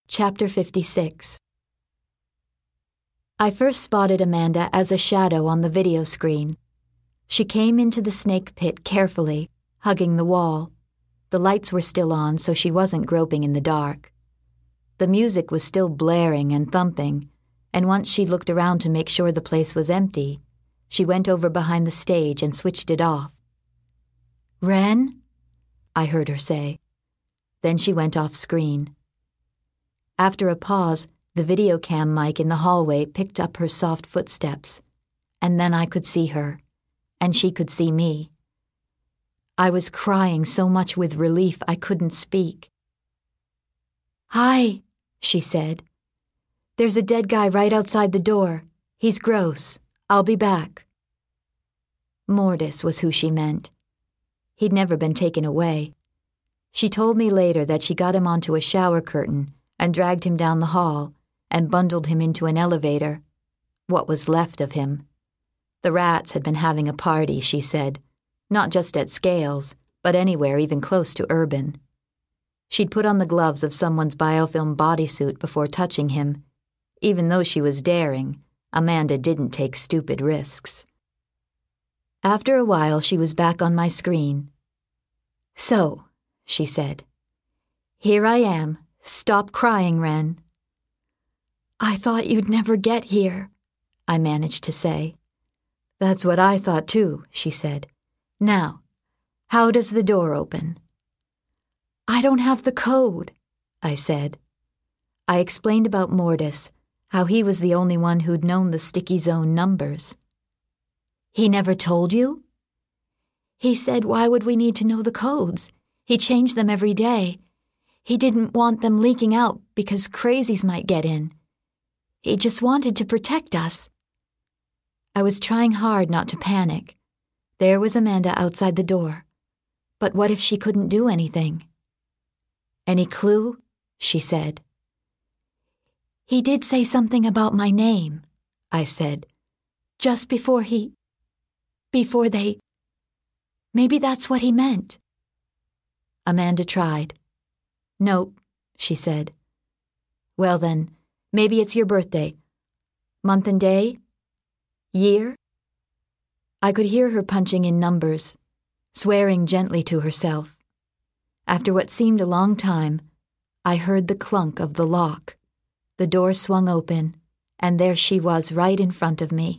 Chapter 56. I first spotted Amanda as a shadow on the video screen. She came into the snake pit carefully, hugging the wall. The lights were still on, so she wasn't groping in the dark. The music was still blaring and thumping, and once she looked around to make sure the place was empty, she went over behind the stage and switched it off. "Ren?" I heard her say. Then she went off screen. After a pause, the video cam mic in the hallway picked up her soft footsteps, and then I could see her, and she could see me. I was crying so much with relief I couldn't speak. "Hi," she said. "There's a dead guy right outside the door. He's gross. I'll be back." Mortis was who she meant. He'd never been taken away. She told me later that she got him onto a shower curtain and dragged him down the hall and bundled him into an elevator, what was left of him. The rats had been having a party, she said, not just at Scales, but anywhere even close to Urban. She'd put on the gloves of someone's biofilm bodysuit before touching him. Even though she was daring, Amanda didn't take stupid risks. After a while, she was back on my screen. "So," she said, "here I am. Stop crying, Ren." "I thought you'd never get here," I managed to say. "That's what I thought too," she said. "Now, how does the door open?" "I don't have the code," I said. I explained about Mortis, how he was the only one who'd known the Sticky Zone numbers. "He never told you?" "He said why would we need to know the codes? He changed them every day. He didn't want them leaking out because crazies might get in. He just wanted to protect us." I was trying hard not to panic. There was Amanda outside the door. But what if she couldn't do anything? "Any clue?" she said. "He did say something about my name," I said. "Just before they... Maybe that's what he meant." Amanda tried. "Nope," she said. "Well then, maybe it's your birthday. Month and day? Year?" I could hear her punching in numbers, swearing gently to herself. After what seemed a long time, I heard the clunk of the lock. The door swung open, and there she was right in front of me.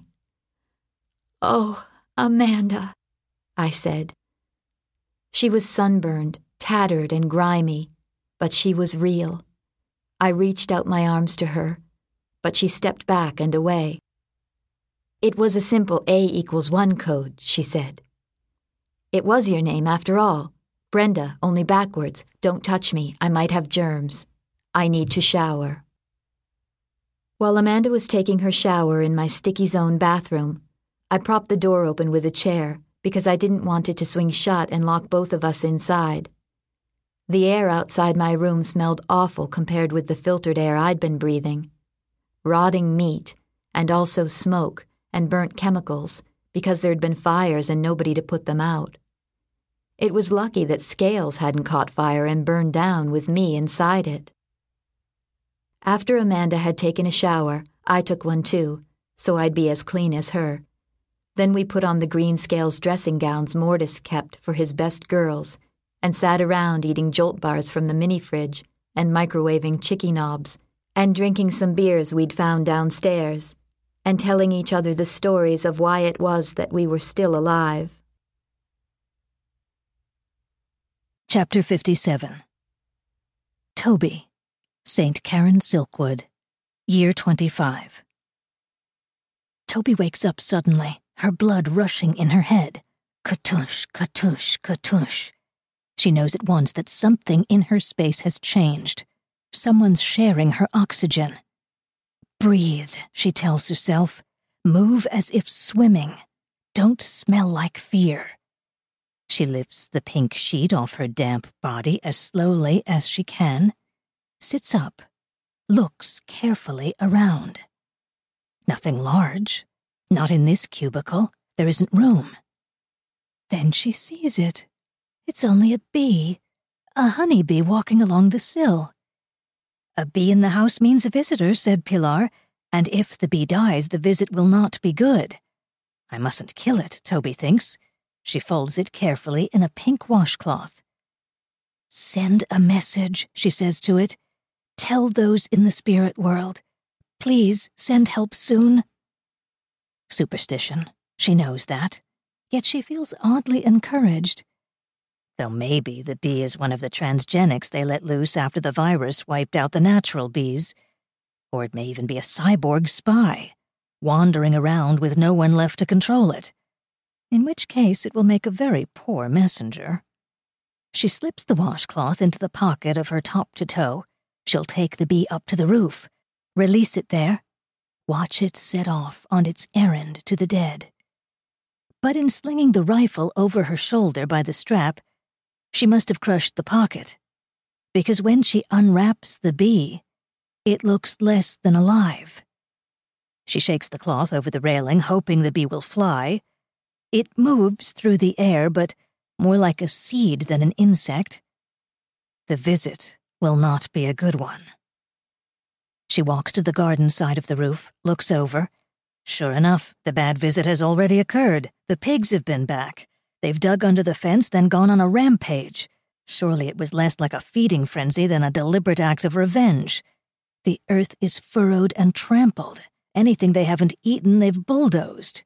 "Oh, Amanda," I said. She was sunburned, tattered, and grimy, but she was real. I reached out my arms to her, but she stepped back and away. "It was a simple A=1 code," she said. "It was your name after all. Brenda, only backwards. Don't touch me, I might have germs. I need to shower." While Amanda was taking her shower in my Sticky Zone bathroom, I propped the door open with a chair because I didn't want it to swing shut and lock both of us inside. The air outside my room smelled awful compared with the filtered air I'd been breathing. Rotting meat, and also smoke and burnt chemicals because there'd been fires and nobody to put them out. It was lucky that Scales hadn't caught fire and burned down with me inside it. After Amanda had taken a shower, I took one too, so I'd be as clean as her. Then we put on the green Scales dressing gowns Mortis kept for his best girls and sat around eating Jolt bars from the mini-fridge and microwaving chicky knobs and drinking some beers we'd found downstairs and telling each other the stories of why it was that we were still alive. Chapter 57. Toby, St. Karen Silkwood, Year 25. Toby wakes up suddenly, her blood rushing in her head. Katush, katush, katush. She knows at once that something in her space has changed. Someone's sharing her oxygen. Breathe, she tells herself. Move as if swimming. Don't smell like fear. She lifts the pink sheet off her damp body as slowly as she can, sits up, looks carefully around. Nothing large. Not in this cubicle. There isn't room. Then she sees it. It's only a bee, a honeybee walking along the sill. "A bee in the house means a visitor," said Pilar, "and if the bee dies, the visit will not be good. I mustn't kill it, Toby thinks. She folds it carefully in a pink washcloth. "Send a message," she says to it. "Tell those in the spirit world. Please send help soon." Superstition. She knows that. Yet she feels oddly encouraged. Though maybe the bee is one of the transgenics they let loose after the virus wiped out the natural bees. Or it may even be a cyborg spy, wandering around with no one left to control it. In which case it will make a very poor messenger. She slips the washcloth into the pocket of her top to toe. She'll take the bee up to the roof, release it there, watch it set off on its errand to the dead. But in slinging the rifle over her shoulder by the strap, she must have crushed the pocket, because when she unwraps the bee, it looks less than alive. She shakes the cloth over the railing, hoping the bee will fly. It moves through the air, but more like a seed than an insect. The visit will not be a good one. She walks to the garden side of the roof, looks over. Sure enough, the bad visit has already occurred. The pigs have been back. They've dug under the fence, then gone on a rampage. Surely it was less like a feeding frenzy than a deliberate act of revenge. The earth is furrowed and trampled. Anything they haven't eaten, they've bulldozed.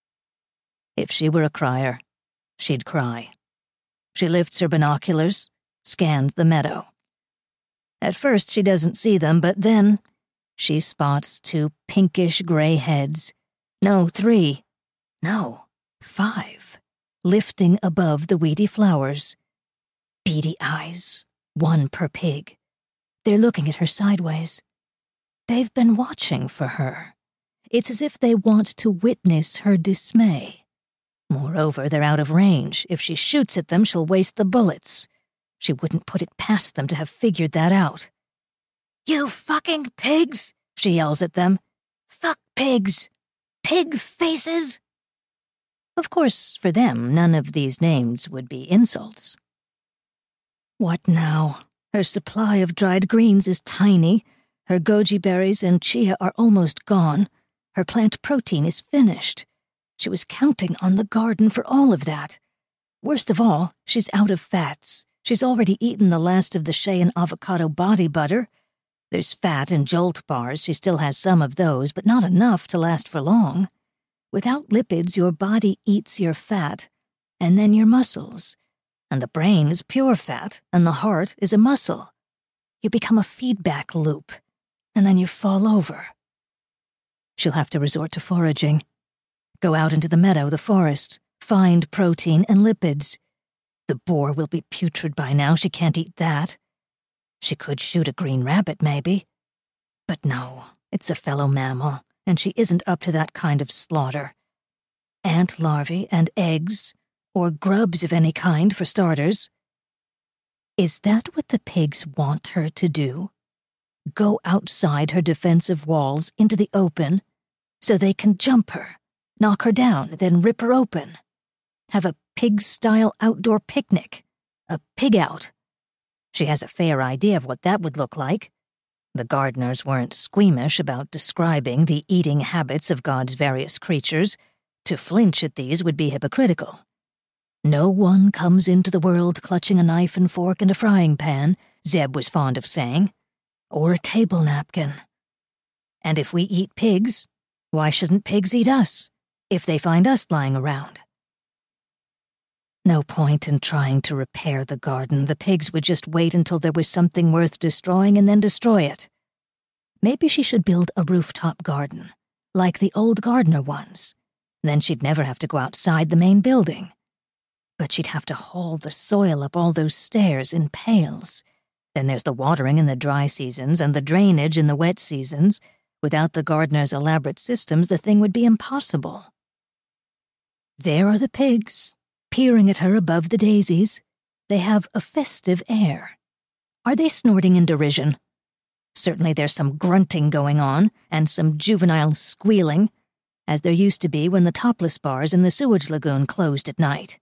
If she were a crier, she'd cry. She lifts her binoculars, scans the meadow. At first she doesn't see them, but then she spots 2 pinkish-gray heads. No, 3. No, 5. Lifting above the weedy flowers. Beady eyes, 1 per pig. They're looking at her sideways. They've been watching for her. It's as if they want to witness her dismay. Moreover, they're out of range. If she shoots at them, she'll waste the bullets. She wouldn't put it past them to have figured that out. "You fucking pigs!" she yells at them. "Fuck pigs! Pig faces!" Of course, for them, none of these names would be insults. What now? Her supply of dried greens is tiny. Her goji berries and chia are almost gone. Her plant protein is finished. She was counting on the garden for all of that. Worst of all, she's out of fats. She's already eaten the last of the shea and avocado body butter. There's fat in Jolt bars. She still has some of those, but not enough to last for long. Without lipids, your body eats your fat, and then your muscles. And the brain is pure fat, and the heart is a muscle. You become a feedback loop, and then you fall over. She'll have to resort to foraging. Go out into the meadow, the forest, find protein and lipids. The boar will be putrid by now. She can't eat that. She could shoot a green rabbit, maybe. But no, it's a fellow mammal, and she isn't up to that kind of slaughter. Ant larvae and eggs, or grubs of any kind, for starters. Is that what the pigs want her to do? Go outside her defensive walls into the open so they can jump her, knock her down, then rip her open. Have a pig-style outdoor picnic. A pig-out. She has a fair idea of what that would look like. The gardeners weren't squeamish about describing the eating habits of God's various creatures. To flinch at these would be hypocritical. No one comes into the world clutching a knife and fork and a frying pan, Zeb was fond of saying, or a table napkin. And if we eat pigs, why shouldn't pigs eat us, if they find us lying around? No point in trying to repair the garden. The pigs would just wait until there was something worth destroying and then destroy it. Maybe she should build a rooftop garden, like the old gardener ones. Then she'd never have to go outside the main building. But she'd have to haul the soil up all those stairs in pails. Then there's the watering in the dry seasons and the drainage in the wet seasons. Without the gardener's elaborate systems, the thing would be impossible. There are the pigs, peering at her above the daisies. They have a festive air. Are they snorting in derision? Certainly there's some grunting going on, and some juvenile squealing, as there used to be when the topless bars in the sewage lagoon closed at night.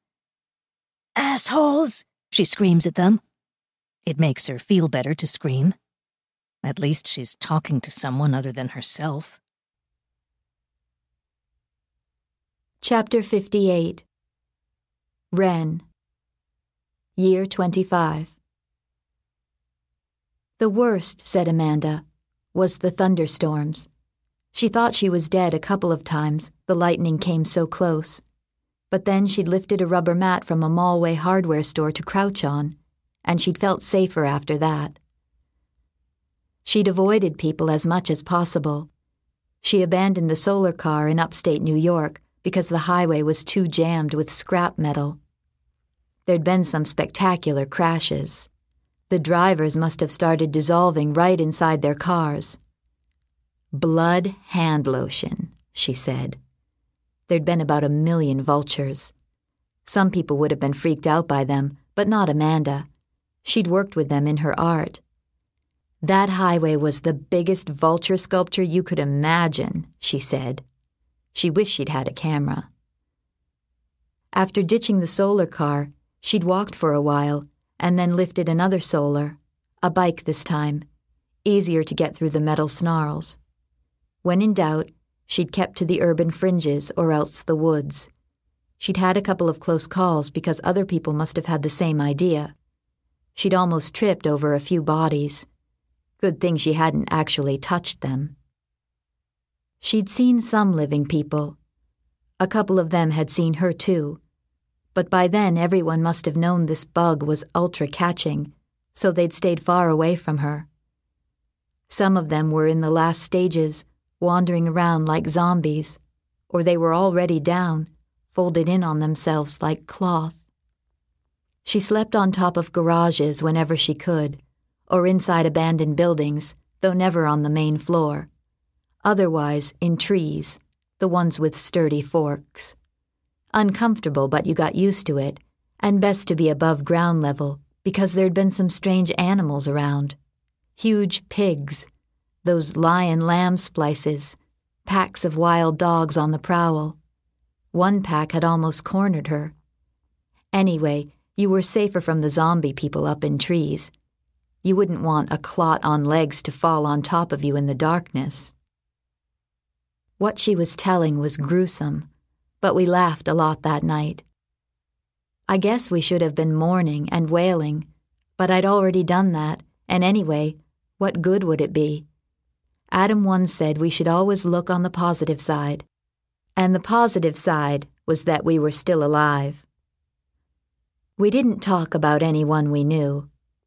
"Assholes!" she screams at them. It makes her feel better to scream. At least she's talking to someone other than herself. Chapter 58. Wren. Year 25. The worst, said Amanda, was the thunderstorms. She thought she was dead a couple of times, the lightning came so close. But then she'd lifted a rubber mat from a Mallway hardware store to crouch on, and she'd felt safer after that. She'd avoided people as much as possible. She abandoned the solar car in upstate New York because the highway was too jammed with scrap metal. There'd been some spectacular crashes. The drivers must have started dissolving right inside their cars. Blood hand lotion, she said. There'd been about 1 million vultures. Some people would have been freaked out by them, but not Amanda. She'd worked with them in her art. That highway was the biggest vulture sculpture you could imagine, she said. She wished she'd had a camera. After ditching the solar car, she'd walked for a while and then lifted another solar, a bike this time, easier to get through the metal snarls. When in doubt, she'd kept to the urban fringes or else the woods. She'd had a couple of close calls because other people must have had the same idea. She'd almost tripped over a few bodies. Good thing she hadn't actually touched them. She'd seen some living people. A couple of them had seen her too. But by then everyone must have known this bug was ultra-catching, so they'd stayed far away from her. Some of them were in the last stages, wandering around like zombies, or they were already down, folded in on themselves like cloth. She slept on top of garages whenever she could, or inside abandoned buildings, though never on the main floor. Otherwise, in trees, the ones with sturdy forks. Uncomfortable, but you got used to it, and best to be above ground level, because there'd been some strange animals around. Huge pigs, those lion-lamb splices, packs of wild dogs on the prowl. One pack had almost cornered her. Anyway, you were safer from the zombie people up in trees. You wouldn't want a clot on legs to fall on top of you in the darkness. What she was telling was gruesome, but we laughed a lot that night. I guess we should have been mourning and wailing, but I'd already done that, and anyway, what good would it be? Adam once said we should always look on the positive side, and the positive side was that we were still alive. We didn't talk about anyone we knew.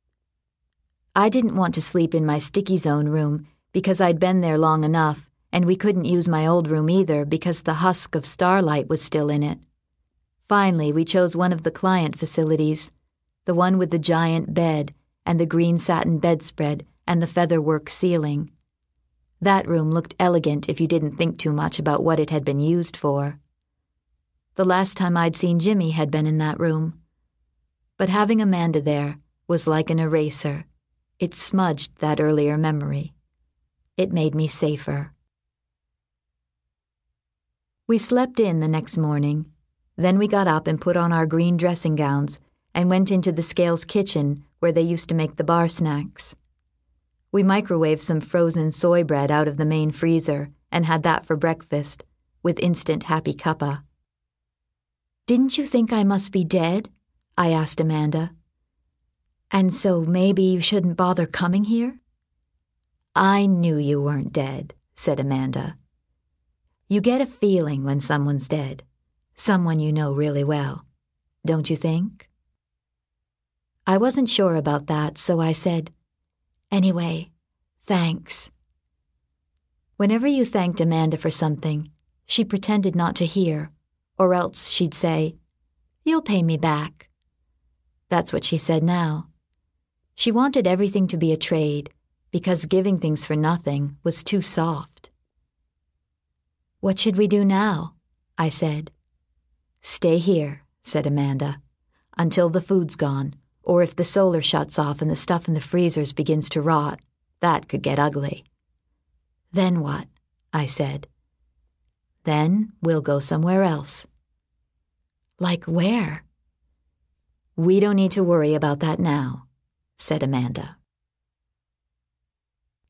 I didn't want to sleep in my sticky zone room because I'd been there long enough, and we couldn't use my old room either because the husk of starlight was still in it. Finally, we chose one of the client facilities, the one with the giant bed and the green satin bedspread and the featherwork ceiling. That room looked elegant if you didn't think too much about what it had been used for. The last time I'd seen Jimmy had been in that room. But having Amanda there was like an eraser. It smudged that earlier memory. It made me safer. We slept in the next morning. Then we got up and put on our green dressing gowns and went into the Scales kitchen where they used to make the bar snacks. We microwaved some frozen soy bread out of the main freezer and had that for breakfast, with instant happy cuppa. "Didn't you think I must be dead?" I asked Amanda. "And so maybe you shouldn't bother coming here?" "I knew you weren't dead," said Amanda. "You get a feeling when someone's dead, someone you know really well, don't you think?" I wasn't sure about that, so I said, "Anyway, thanks." Whenever you thanked Amanda for something, she pretended not to hear, or else she'd say, "You'll pay me back." That's what she said now. She wanted everything to be a trade, because giving things for nothing was too soft. "What should we do now?" I said. "Stay here," said Amanda, "until the food's gone, or if the solar shuts off and the stuff in the freezers begins to rot. That could get ugly." "Then what?" I said. "Then we'll go somewhere else." "Like where?" "We don't need to worry about that now," said Amanda.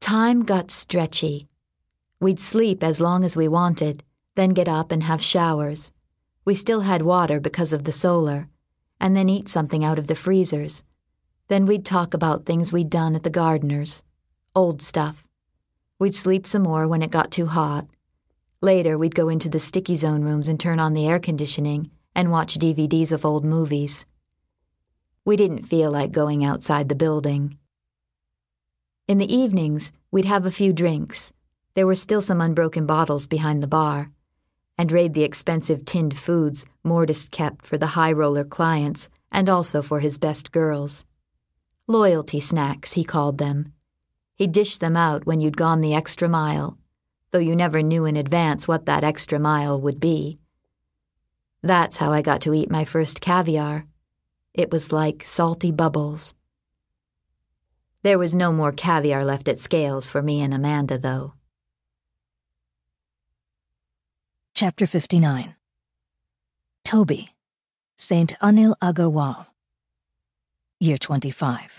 Time got stretchy. We'd sleep as long as we wanted, then get up and have showers. We still had water because of the solar, and then eat something out of the freezers. Then we'd talk about things we'd done at the gardener's. Old stuff. We'd sleep some more when it got too hot. Later, we'd go into the sticky zone rooms and turn on the air conditioning and watch DVDs of old movies. We didn't feel like going outside the building. In the evenings, we'd have a few drinks. There were still some unbroken bottles behind the bar, and raid the expensive tinned foods Mortis kept for the high-roller clients and also for his best girls. Loyalty snacks, he called them. He'd dish them out when you'd gone the extra mile, though you never knew in advance what that extra mile would be. That's how I got to eat my first caviar. It was like salty bubbles. There was no more caviar left at Scales for me and Amanda, though. Chapter 59. Toby, St. Anil Agarwal. Year 25.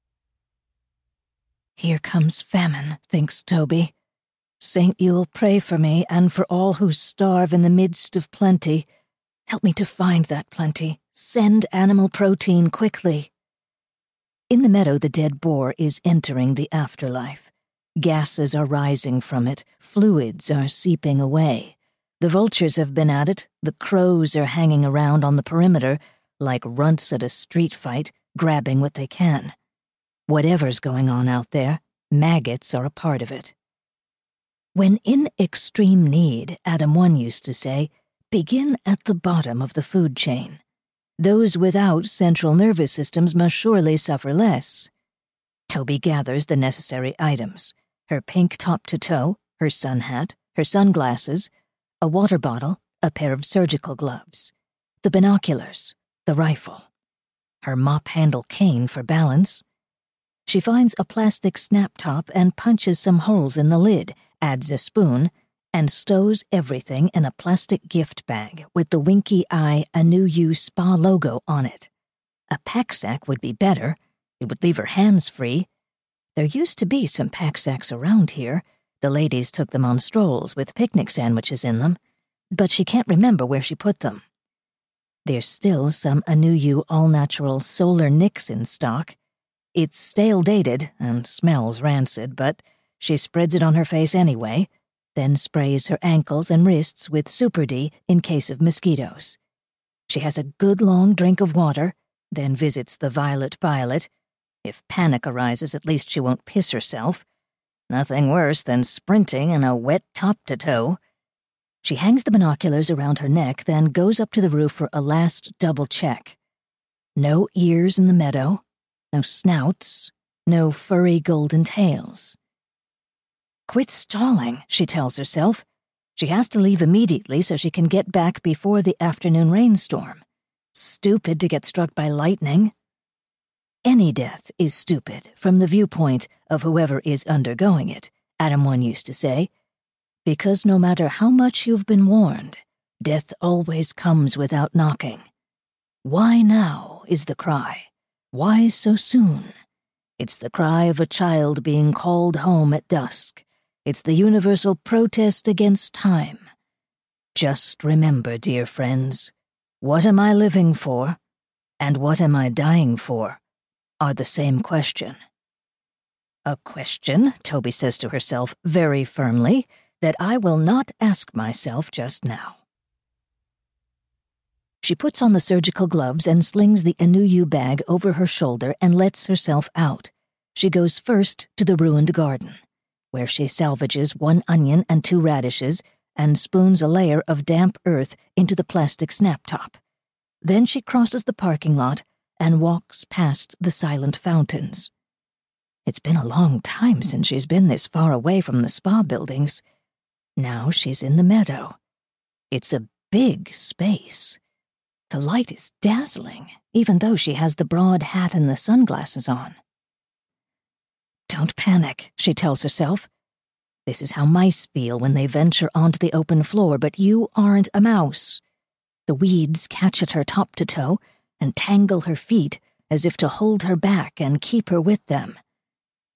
Here comes famine, thinks Toby. Saint, you'll pray for me and for all who starve in the midst of plenty. Help me to find that plenty. Send animal protein quickly. In the meadow, the dead boar is entering the afterlife. Gases are rising from it. Fluids are seeping away. The vultures have been at it. The crows are hanging around on the perimeter, like runts at a street fight, grabbing what they can. Whatever's going on out there, maggots are a part of it. When in extreme need, Adam 1 used to say, begin at the bottom of the food chain. Those without central nervous systems must surely suffer less. Toby gathers the necessary items: her pink top to toe, her sun hat, her sunglasses, a water bottle, a pair of surgical gloves, the binoculars, the rifle, her mop-handle cane for balance. She finds a plastic snap top and punches some holes in the lid, adds a spoon, and stows everything in a plastic gift bag with the winky eye Anu U Spa logo on it. A pack sack would be better. It would leave her hands free. There used to be some pack sacks around here. The ladies took them on strolls with picnic sandwiches in them, but she can't remember where she put them. There's still some Anu U all-natural Solar Nix in stock. It's stale-dated and smells rancid, but she spreads it on her face anyway, then sprays her ankles and wrists with Super D in case of mosquitoes. She has a good long drink of water, then visits the Violet. If panic arises, at least she won't piss herself. Nothing worse than sprinting in a wet top to toe. She hangs the binoculars around her neck, then goes up to the roof for a last double check. No ears in the meadow, no snouts, no furry golden tails. Quit stalling, she tells herself. She has to leave immediately so she can get back before the afternoon rainstorm. Stupid to get struck by lightning. Any death is stupid from the viewpoint of whoever is undergoing it, Adam 1 used to say, because no matter how much you've been warned, death always comes without knocking. Why now is the cry. Why so soon? It's the cry of a child being called home at dusk. It's the universal protest against time. Just remember, dear friends, what am I living for, and what am I dying for, are the same question. A question, Toby says to herself very firmly, that I will not ask myself just now. She puts on the surgical gloves and slings the Anu U bag over her shoulder and lets herself out. She goes first to the ruined garden, where she salvages 1 onion and 2 radishes and spoons a layer of damp earth into the plastic snap top. Then she crosses the parking lot and walks past the silent fountains. It's been a long time since she's been this far away from the spa buildings. Now she's in the meadow. It's a big space. The light is dazzling, even though she has the broad hat and the sunglasses on. Don't panic, she tells herself. This is how mice feel when they venture onto the open floor, but you aren't a mouse. The weeds catch at her top to toe and tangle her feet as if to hold her back and keep her with them.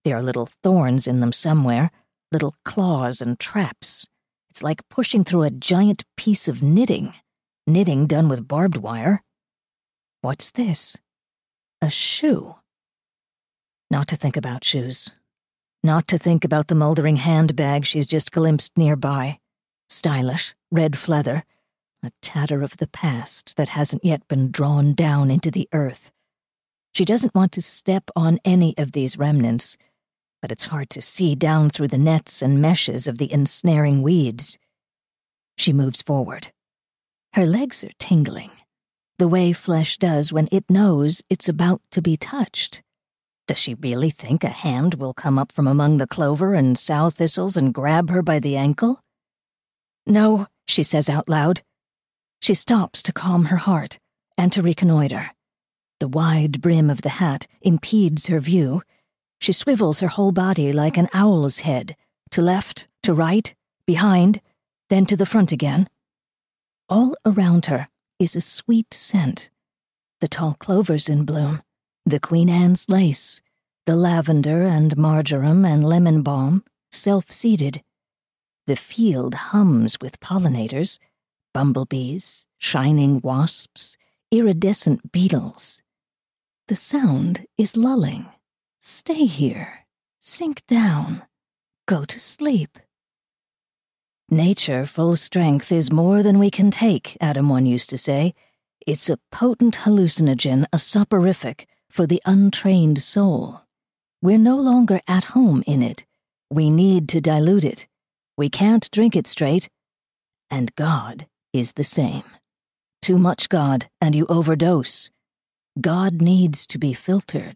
There are little thorns in them somewhere, little claws and traps. It's like pushing through a giant piece of knitting done with barbed wire. What's this? A shoe. Not to think about shoes. Not to think about the moldering handbag she's just glimpsed nearby. Stylish, red leather, a tatter of the past that hasn't yet been drawn down into the earth. She doesn't want to step on any of these remnants, but it's hard to see down through the nets and meshes of the ensnaring weeds. She moves forward. Her legs are tingling, the way flesh does when it knows it's about to be touched. Does she really think a hand will come up from among the clover and sow thistles and grab her by the ankle? No, she says out loud. She stops to calm her heart and to reconnoiter. The wide brim of the hat impedes her view. She swivels her whole body like an owl's head, to left, to right, behind, then to the front again. All around her is a sweet scent. The tall clovers in bloom, the Queen Anne's lace, the lavender and marjoram and lemon balm, self-seeded. The field hums with pollinators, bumblebees, shining wasps, iridescent beetles. The sound is lulling. Stay here. Sink down. Go to sleep. Nature full strength is more than we can take, Adam 1 used to say. It's a potent hallucinogen, a soporific for the untrained soul. We're no longer at home in it. We need to dilute it. We can't drink it straight. And God is the same. Too much God, and you overdose. God needs to be filtered.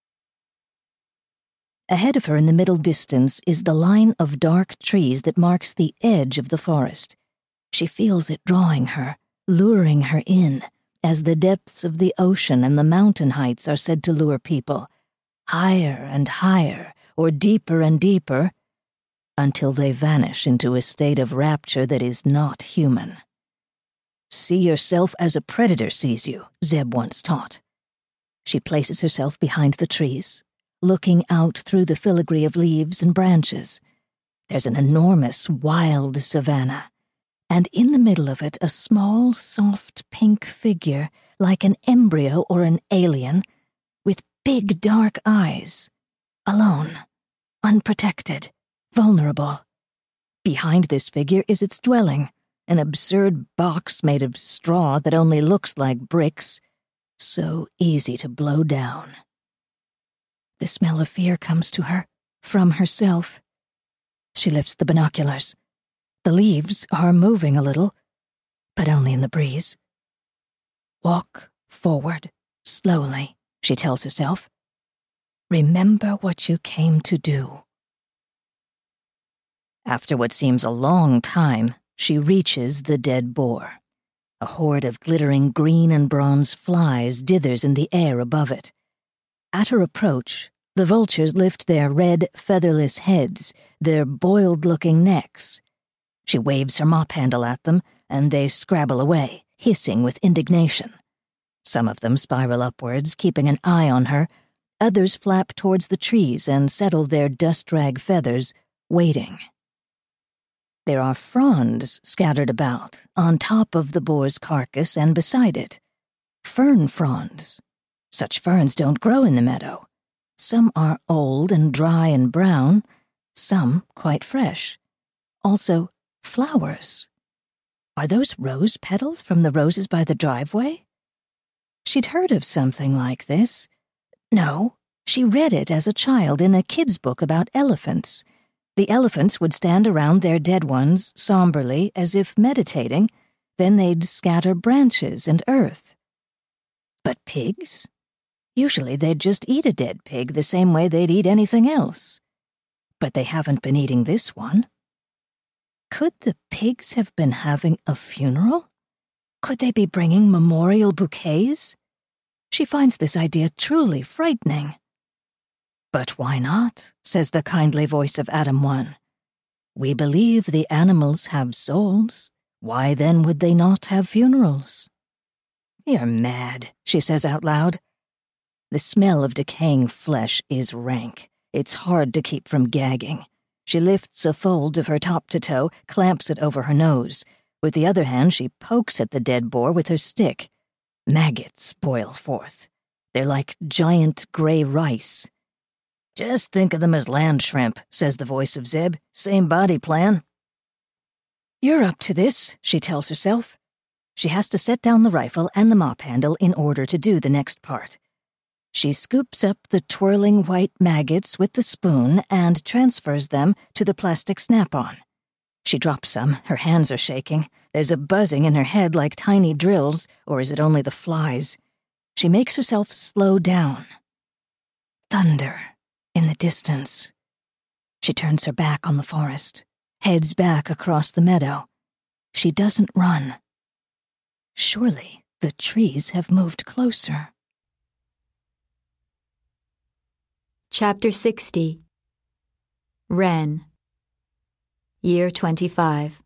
Ahead of her in the middle distance is the line of dark trees that marks the edge of the forest. She feels it drawing her, luring her in, as the depths of the ocean and the mountain heights are said to lure people, higher and higher, or deeper and deeper, until they vanish into a state of rapture that is not human. See yourself as a predator sees you, Zeb once taught. She places herself behind the trees, looking out through the filigree of leaves and branches. There's an enormous, wild savanna, and in the middle of it a small, soft, pink figure, like an embryo or an alien, with big, dark eyes, alone, unprotected, vulnerable. Behind this figure is its dwelling, an absurd box made of straw that only looks like bricks, so easy to blow down. The smell of fear comes to her, from herself. She lifts the binoculars. The leaves are moving a little, but only in the breeze. Walk forward, slowly, she tells herself. Remember what you came to do. After what seems a long time, she reaches the dead boar. A horde of glittering green and bronze flies dithers in the air above it. At her approach, the vultures lift their red, featherless heads, their boiled-looking necks. She waves her mop handle at them, and they scrabble away, hissing with indignation. Some of them spiral upwards, keeping an eye on her. Others flap towards the trees and settle their dust-rag feathers, waiting. There are fronds scattered about, on top of the boar's carcass and beside it. Fern fronds. Such ferns don't grow in the meadow. Some are old and dry and brown, some quite fresh. Also, flowers. Are those rose petals from the roses by the driveway? She'd heard of something like this. No, she read it as a child in a kid's book about elephants. The elephants would stand around their dead ones somberly, as if meditating, then they'd scatter branches and earth. But pigs? Usually they'd just eat a dead pig the same way they'd eat anything else. But they haven't been eating this one. Could the pigs have been having a funeral? Could they be bringing memorial bouquets? She finds this idea truly frightening. But why not, says the kindly voice of Adam 1. We believe the animals have souls. Why then would they not have funerals? You're mad, she says out loud. The smell of decaying flesh is rank. It's hard to keep from gagging. She lifts a fold of her top to toe, clamps it over her nose. With the other hand, she pokes at the dead boar with her stick. Maggots boil forth. They're like giant gray rice. "Just think of them as land shrimp," says the voice of Zeb. "Same body plan." "You're up to this," she tells herself. She has to set down the rifle and the mop handle in order to do the next part. She scoops up the twirling white maggots with the spoon and transfers them to the plastic snap-on. She drops some. Her hands are shaking. There's a buzzing in her head like tiny drills, or is it only the flies? She makes herself slow down. Thunder in the distance. She turns her back on the forest, heads back across the meadow. She doesn't run. Surely the trees have moved closer. Chapter 60. Wren. Year 25.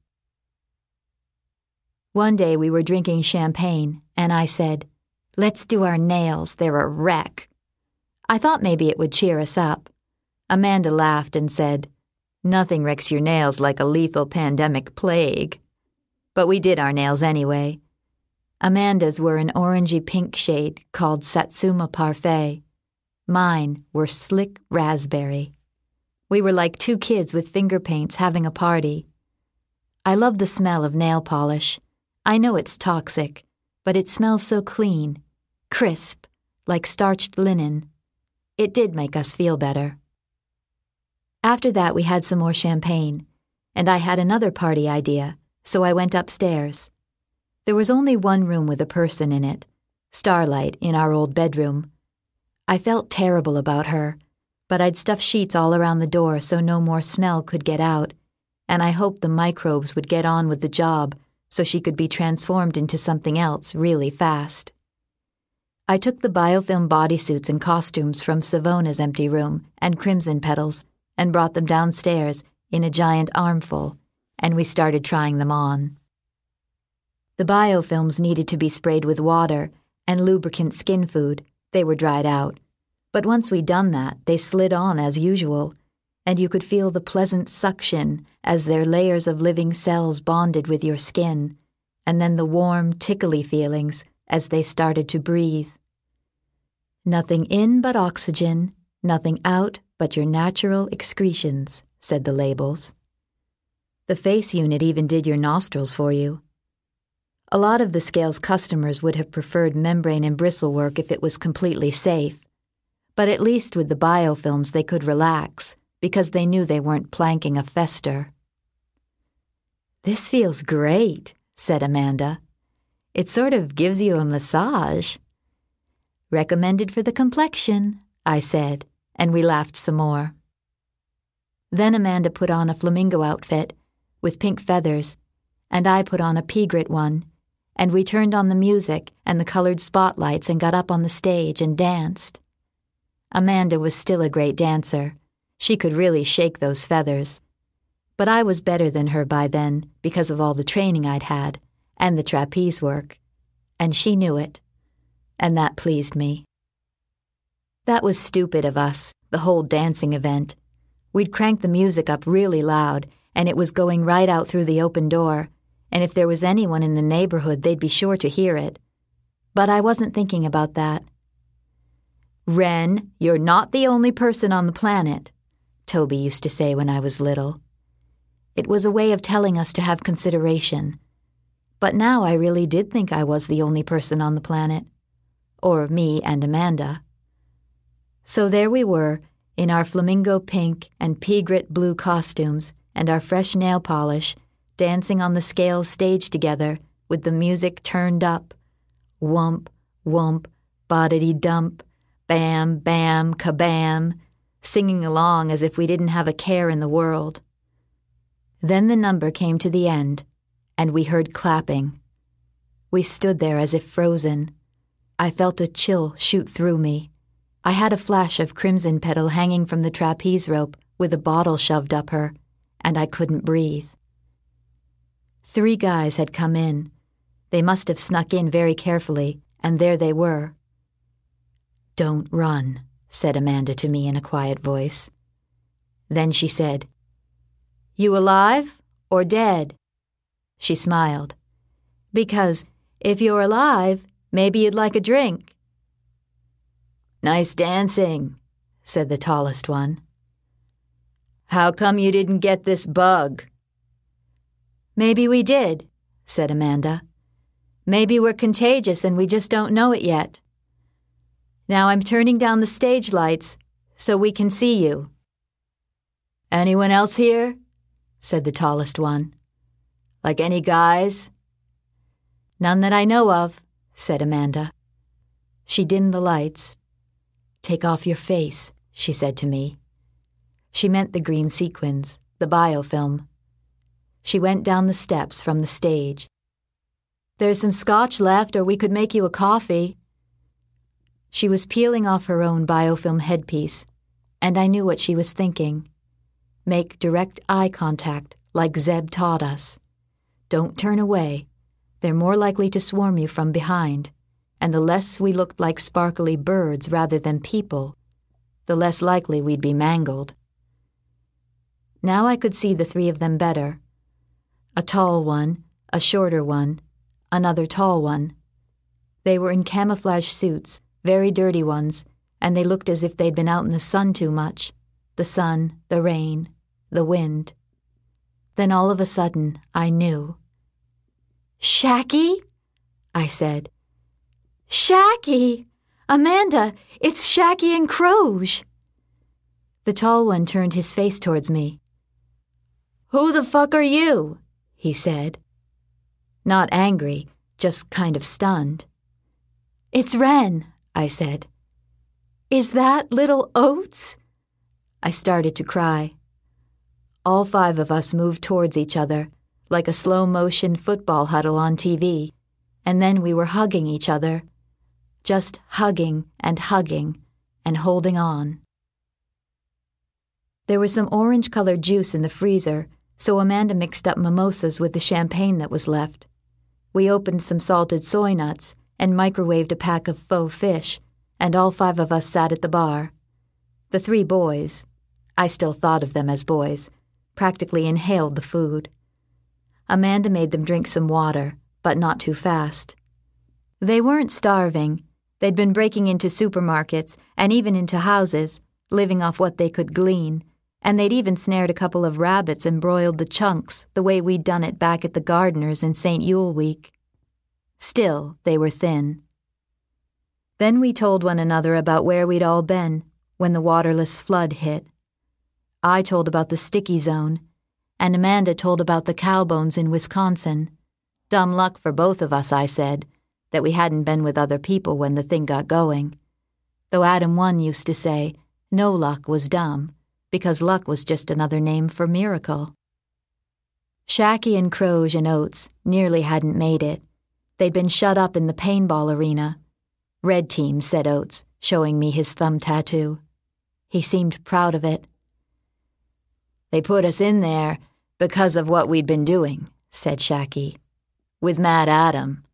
One day we were drinking champagne, and I said, "Let's do our nails, they're a wreck." I thought maybe it would cheer us up. Amanda laughed and said, "Nothing wrecks your nails like a lethal pandemic plague." But we did our nails anyway. Amanda's were an orangey pink shade called Satsuma Parfait. Mine were slick raspberry. We were like two kids with finger paints having a party. I love the smell of nail polish. I know it's toxic, but it smells so clean, crisp, like starched linen. It did make us feel better. After that, we had some more champagne, and I had another party idea, so I went upstairs. There was only one room with a person in it, Starlight, in our old bedroom. I felt terrible about her, but I'd stuffed sheets all around the door so no more smell could get out, and I hoped the microbes would get on with the job so she could be transformed into something else really fast. I took the biofilm bodysuits and costumes from Savona's empty room and Crimson Petals and brought them downstairs in a giant armful, and we started trying them on. The biofilms needed to be sprayed with water and lubricant skin food. They were dried out. But once we'd done that, they slid on as usual, and you could feel the pleasant suction as their layers of living cells bonded with your skin, and then the warm, tickly feelings as they started to breathe. "Nothing in but oxygen, nothing out but your natural excretions," said the labels. The face unit even did your nostrils for you. A lot of the scale's customers would have preferred membrane and bristle work if it was completely safe. But at least with the biofilms they could relax, because they knew they weren't planking a fester. "This feels great," said Amanda. "It sort of gives you a massage." "Recommended for the complexion," I said, and we laughed some more. Then Amanda put on a flamingo outfit with pink feathers, and I put on a pea-grit one, and we turned on the music and the colored spotlights and got up on the stage and danced. Amanda was still a great dancer. She could really shake those feathers. But I was better than her by then because of all the training I'd had and the trapeze work. And she knew it. And that pleased me. That was stupid of us, the whole dancing event. We'd cranked the music up really loud, and it was going right out through the open door, and if there was anyone in the neighborhood, they'd be sure to hear it. But I wasn't thinking about that. "Wren, you're not the only person on the planet," Toby used to say when I was little. It was a way of telling us to have consideration. But now I really did think I was the only person on the planet. Or me and Amanda. So there we were, in our flamingo pink and pea-grit blue costumes and our fresh nail polish, dancing on the scale stage together with the music turned up. Whump, whump, boddity-dump, bam, bam, kabam, singing along as if we didn't have a care in the world. Then the number came to the end, and we heard clapping. We stood there as if frozen. I felt a chill shoot through me. I had a flash of Crimson Petal hanging from the trapeze rope with a bottle shoved up her, and I couldn't breathe. 3 guys had come in. They must have snuck in very carefully, and there they were. "Don't run," said Amanda to me in a quiet voice. Then she said, "You alive or dead?" She smiled. "Because if you're alive, maybe you'd like a drink." "Nice dancing," said the tallest one. "How come you didn't get this bug?" "Maybe we did," said Amanda. "Maybe we're contagious and we just don't know it yet. Now I'm turning down the stage lights so we can see you." "Anyone else here?" said the tallest one. "Like any guys?" "None that I know of," said Amanda. She dimmed the lights. "Take off your face," she said to me. She meant the green sequins, the biofilm. She went down the steps from the stage. "There's some scotch left, or we could make you a coffee." She was peeling off her own biofilm headpiece, and I knew what she was thinking. Make direct eye contact, like Zeb taught us. Don't turn away. They're more likely to swarm you from behind, and the less we looked like sparkly birds rather than people, the less likely we'd be mangled. Now I could see the three of them better. A tall one, a shorter one, another tall one. They were in camouflage suits, very dirty ones, and they looked as if they'd been out in the sun too much. The sun, the rain, the wind. Then all of a sudden, I knew. "Shacky?" I said. "Shacky! Amanda, it's Shacky and Croge!" The tall one turned his face towards me. "Who the fuck are you?" he said. Not angry, just kind of stunned. "It's Wren," I said. "Is that little Oates?" I started to cry. All five of us moved towards each other, like a slow-motion football huddle on TV, and then we were hugging each other. Just hugging and holding on. There was some orange-colored juice in the freezer, so Amanda mixed up mimosas with the champagne that was left. We opened some salted soy nuts and microwaved a pack of faux fish, and all five of us sat at the bar. The three boys, I still thought of them as boys, practically inhaled the food. Amanda made them drink some water, but not too fast. They weren't starving. They'd been breaking into supermarkets and even into houses, living off what they could glean, and they'd even snared a couple of rabbits and broiled the chunks the way we'd done it back at the Gardeners in St. Yule week. Still, they were thin. Then we told one another about where we'd all been when the waterless flood hit. I told about the sticky zone, and Amanda told about the cow bones in Wisconsin. Dumb luck for both of us, I said, that we hadn't been with other people when the thing got going. Though Adam 1 used to say, no luck was dumb, because luck was just another name for miracle. Shacky and Croge and Oates nearly hadn't made it. They'd been shut up in the paintball arena. Red team, said Oates, showing me his thumb tattoo. He seemed proud of it. They put us in there because of what we'd been doing, said Shacky. With Mad Adam.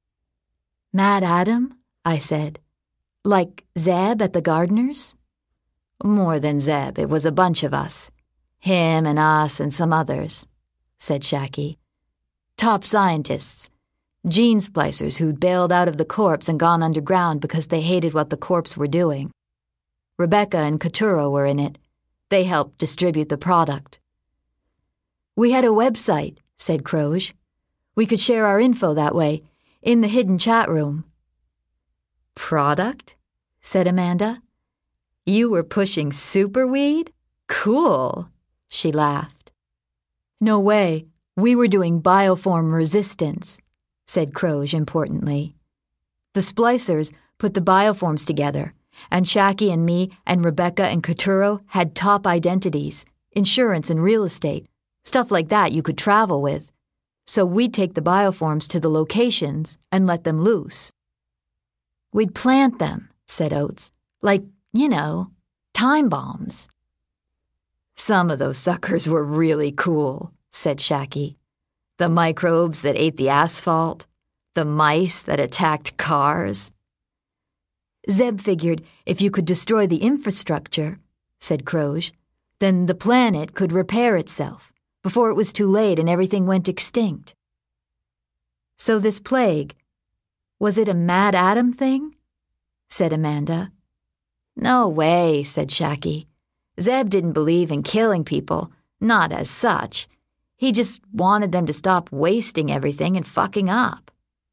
Mad Adam? I said. Like Zeb at the Gardeners? More than Zeb, it was a bunch of us. Him and us and some others, said Shacky. Top scientists. Gene splicers who'd bailed out of the corpse and gone underground because they hated what the corpse were doing. Rebecca and Katuro were in it. They helped distribute the product. We had a website, said Croge. We could share our info that way, in the hidden chat room. Product? Said Amanda. You were pushing superweed? Cool, she laughed. No way, we were doing bioform resistance, said Croge importantly. The splicers put the bioforms together, and Shacky and me and Rebecca and Katuro had top identities, insurance and real estate, stuff like that you could travel with. So we'd take the bioforms to the locations and let them loose. We'd plant them, said Oates, like, time bombs. Some of those suckers were really cool, said Shacky. The microbes that ate the asphalt, the mice that attacked cars. Zeb figured if you could destroy the infrastructure, said Croge, Then the planet could repair itself before it was too late and everything went extinct. So this plague, was it a Mad Adam thing? Said Amanda. No way, said Shacky. Zeb didn't believe in killing people, not as such. He just wanted them to stop wasting everything and fucking up.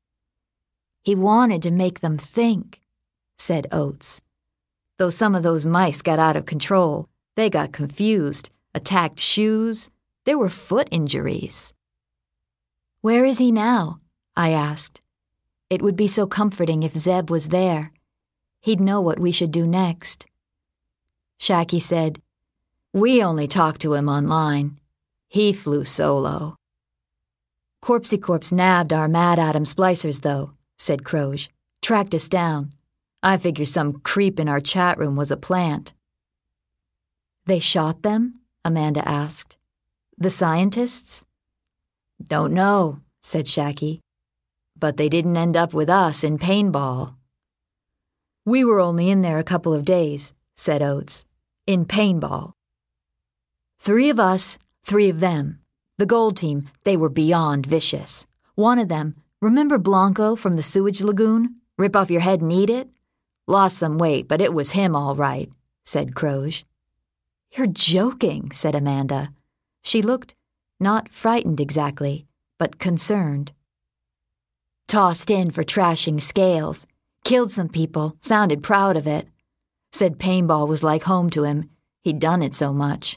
He wanted to make them think, said Oates. Though some of those mice got out of control, they got confused, attacked shoes. There were foot injuries. Where is he now? I asked. It would be so comforting if Zeb was there. He'd know what we should do next. Shacky said, We only talked to him online. He flew solo. Corpsey Corpse nabbed our Mad Adam splicers, though, said Croge. Tracked us down. I figure some creep in our chat room was a plant. They shot them? Amanda asked. The scientists? Don't know, said Shacky. But they didn't end up with us in paintball. We were only in there a couple of days, said Oates. In paintball. 3 of us, 3 of them. The gold team, they were beyond vicious. One of them, remember Blanco from the sewage lagoon? Rip off your head and eat it? Lost some weight, but it was him all right, said Croge. You're joking, said Amanda. She looked not frightened exactly, but concerned. Tossed in for trashing Scales. Killed some people, sounded proud of it. Said paintball was like home to him. He'd done it so much.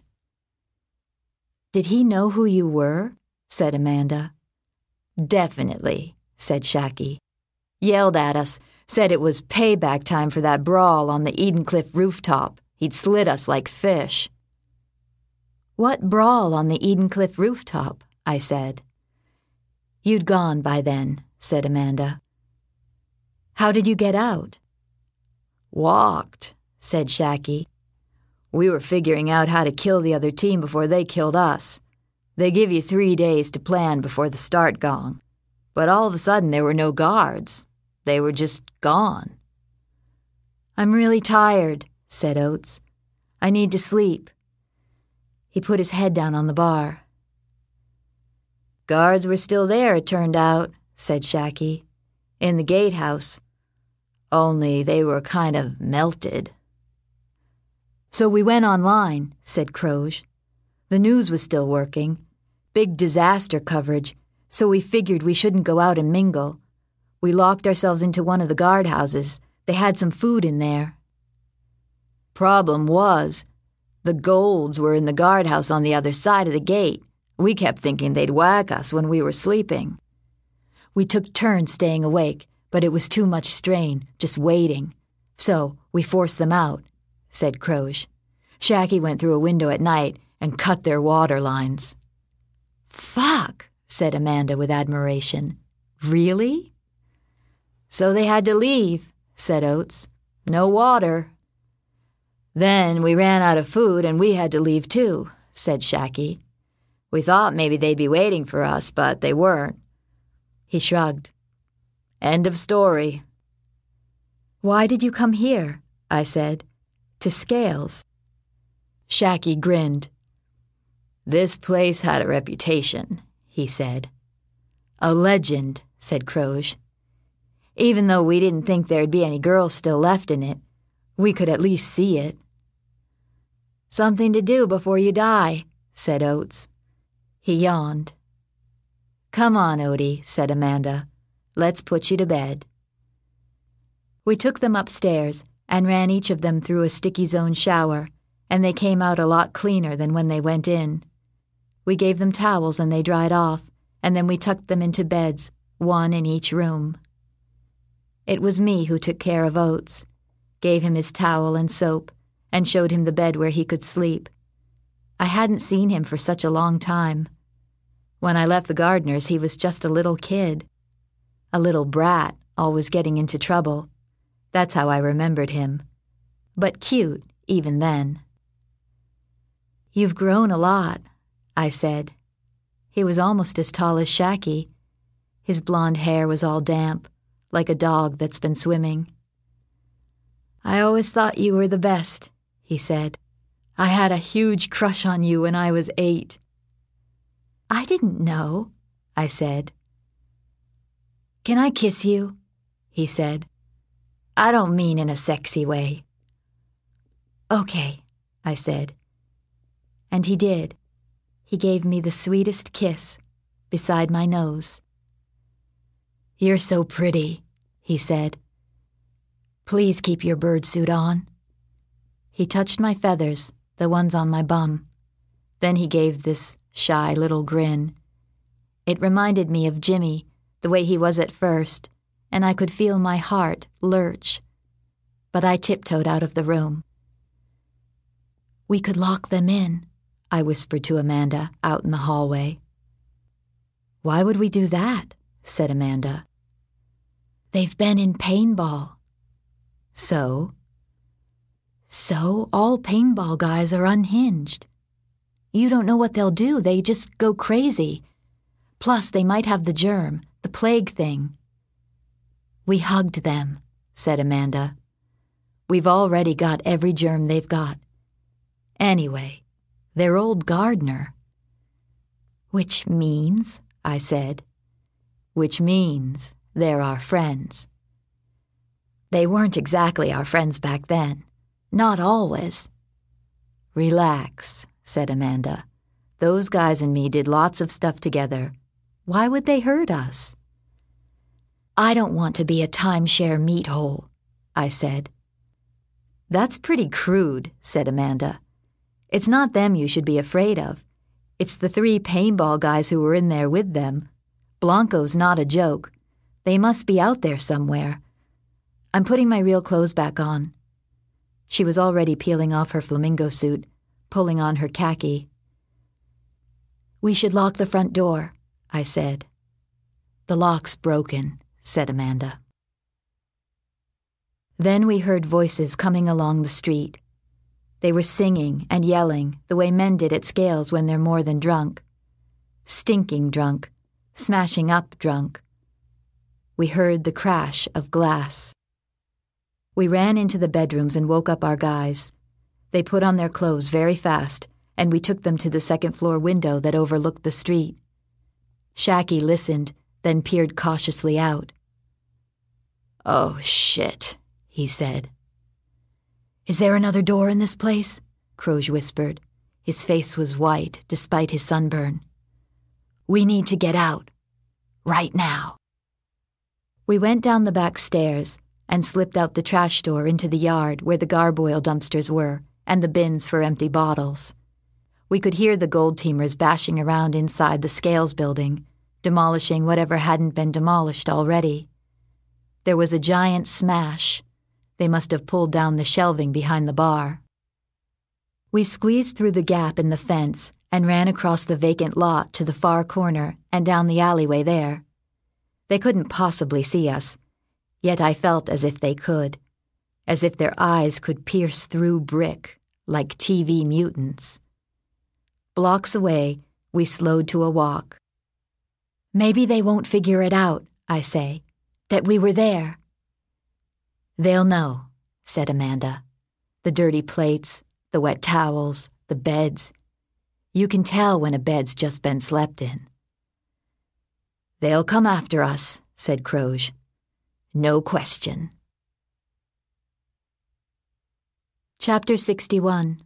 Did he know who you were? Said Amanda. Definitely, said Shacky. Yelled at us, said it was payback time for that brawl on the Edencliff rooftop. He'd slit us like fish. What brawl on the Edencliff rooftop? I said. You'd gone by then, said Amanda. How did you get out? Walked, said Shacky. We were figuring out how to kill the other team before they killed us. They give you 3 days to plan before the start gong. But all of a sudden there were no guards. They were just gone. I'm really tired, said Oates. I need to sleep. He put his head down on the bar. Guards were still there, it turned out, said Shacky. In the gatehouse. Only they were kind of melted. So we went online, said Croge. The news was still working. Big disaster coverage, so we figured we shouldn't go out and mingle. We locked ourselves into one of the guardhouses. They had some food in there. Problem was, the Golds were in the guardhouse on the other side of the gate. We kept thinking they'd whack us when we were sleeping. We took turns staying awake, but it was too much strain, just waiting. So we forced them out, said Croge. Shacky went through a window at night and cut their water lines. Fuck, said Amanda with admiration. Really? So they had to leave, said Oates. No water. Then we ran out of food and we had to leave too, said Shacky. We thought maybe they'd be waiting for us, but they weren't. He shrugged. End of story. Why did you come here? I said. To Scales. Shacky grinned. This place had a reputation, he said. A legend, said Croge. Even though we didn't think there'd be any girls still left in it, we could at least see it. Something to do before you die, said Oates. He yawned. Come on, Odie, said Amanda. Let's put you to bed. We took them upstairs and ran each of them through a sticky zone shower, and they came out a lot cleaner than when they went in. We gave them towels and they dried off, and then we tucked them into beds, one in each room. It was me who took care of Oates, gave him his towel and soap, and showed him the bed where he could sleep. I hadn't seen him for such a long time. When I left the Gardeners, he was just a little kid. A little brat, always getting into trouble. That's how I remembered him. But cute, even then. You've grown a lot, I said. He was almost as tall as Shacky. His blonde hair was all damp, like a dog that's been swimming. I always thought you were the best, he said. I had a huge crush on you when I was 8. I didn't know, I said. Can I kiss you? He said. I don't mean in a sexy way. Okay, I said. And he did. He gave me the sweetest kiss beside my nose. You're so pretty, he said. Please keep your bird suit on. He touched my feathers, the ones on my bum. Then he gave this shy little grin. It reminded me of Jimmy, the way he was at first, and I could feel my heart lurch. But I tiptoed out of the room. We could lock them in, I whispered to Amanda out in the hallway. Why would we do that? Said Amanda. They've been in paintball. So? So all paintball guys are unhinged. You don't know what they'll do, they just go crazy. Plus, they might have the germ, the plague thing. We hugged them, said Amanda. We've already got every germ they've got. Anyway, they're old Gardner. Which means, I said. Which means they're our friends. They weren't exactly our friends back then. Not always. Relax, said Amanda. Those guys and me did lots of stuff together. Why would they hurt us? I don't want to be a timeshare meat hole, I said. That's pretty crude, said Amanda. It's not them you should be afraid of. It's the 3 paintball guys who were in there with them. Blanco's not a joke. They must be out there somewhere. I'm putting my real clothes back on. She was already peeling off her flamingo suit, pulling on her khaki. We should lock the front door, I said. The lock's broken, said Amanda. Then we heard voices coming along the street. They were singing and yelling the way men did at Scales when they're more than drunk. Stinking drunk, smashing up drunk. We heard the crash of glass. We ran into the bedrooms and woke up our guys. They put on their clothes very fast, and we took them to the second-floor window that overlooked the street. Shacky listened, then peered cautiously out. Oh, shit, he said. Is there another door in this place? Croge whispered. His face was white, despite his sunburn. We need to get out. Right now. We went down the back stairs and slipped out the trash door into the yard where the garboil dumpsters were and the bins for empty bottles. We could hear the gold teamers bashing around inside the Scales building, demolishing whatever hadn't been demolished already. There was a giant smash. They must have pulled down the shelving behind the bar. We squeezed through the gap in the fence and ran across the vacant lot to the far corner and down the alleyway there. They couldn't possibly see us, yet I felt as if they could, as if their eyes could pierce through brick like TV mutants. Blocks away, we slowed to a walk. Maybe they won't figure it out, I say, that we were there. They'll know, said Amanda. The dirty plates, the wet towels, the beds. You can tell when a bed's just been slept in. They'll come after us, said Croge. No question. Chapter 61.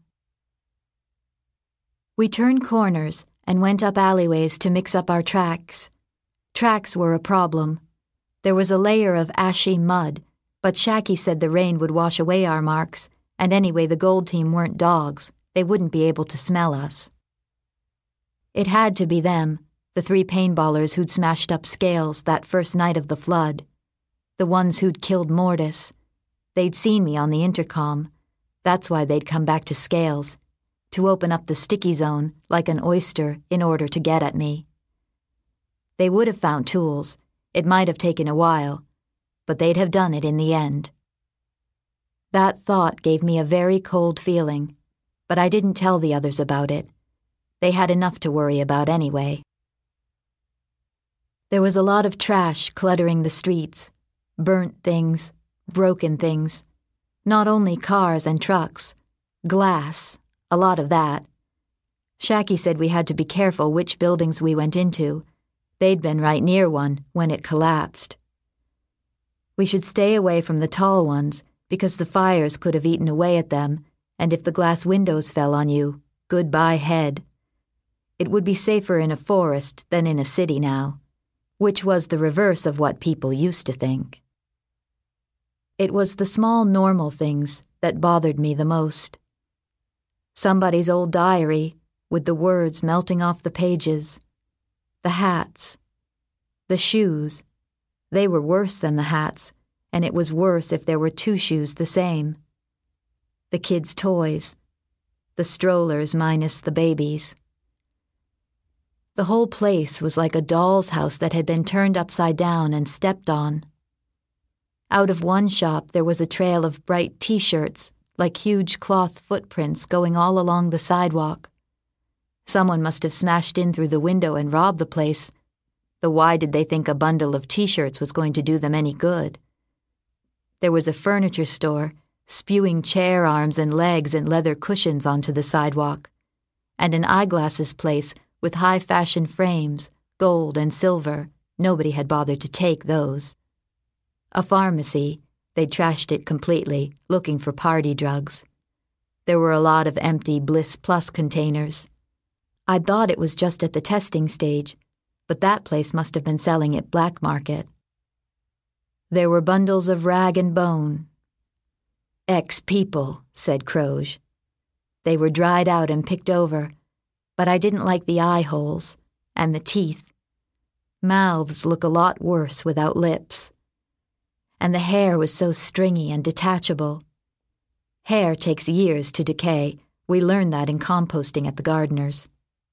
We turned corners and went up alleyways to mix up our tracks. Tracks were a problem. There was a layer of ashy mud, but Shacky said the rain would wash away our marks, and anyway the gold team weren't dogs. They wouldn't be able to smell us. It had to be them, the 3 paintballers who'd smashed up Scales that first night of the flood. The ones who'd killed Mortis. They'd seen me on the intercom. That's why they'd come back to Scales, to open up the sticky zone like an oyster in order to get at me. They would have found tools. It might have taken a while, but they'd have done it in the end. That thought gave me a very cold feeling, but I didn't tell the others about it. They had enough to worry about anyway. There was a lot of trash cluttering the streets. Burnt things, broken things. Not only cars and trucks. Glass. A lot of that. Shacky said we had to be careful which buildings we went into. They'd been right near one when it collapsed. We should stay away from the tall ones because the fires could have eaten away at them, and if the glass windows fell on you, goodbye head. It would be safer in a forest than in a city now, which was the reverse of what people used to think. It was the small normal things that bothered me the most. Somebody's old diary with the words melting off the pages. The hats. The shoes. They were worse than the hats, and it was worse if there were two shoes the same. The kids' toys. The strollers minus the babies. The whole place was like a doll's house that had been turned upside down and stepped on. Out of one shop there was a trail of bright T-shirts, like huge cloth footprints going all along the sidewalk. Someone must have smashed in through the window and robbed the place, though why did they think a bundle of T-shirts was going to do them any good? There was a furniture store, spewing chair arms and legs and leather cushions onto the sidewalk, and an eyeglasses place with high-fashion frames, gold and silver. Nobody had bothered to take those. A pharmacy. They'd trashed it completely, looking for party drugs. There were a lot of empty Bliss Plus containers. I'd thought it was just at the testing stage, but that place must have been selling it black market. There were bundles of rag and bone. Ex-people, said Croge. They were dried out and picked over, but I didn't like the eye holes and the teeth. Mouths look a lot worse without lips. And the hair was so stringy and detachable. Hair takes years to decay. We learned that in composting at the gardener's.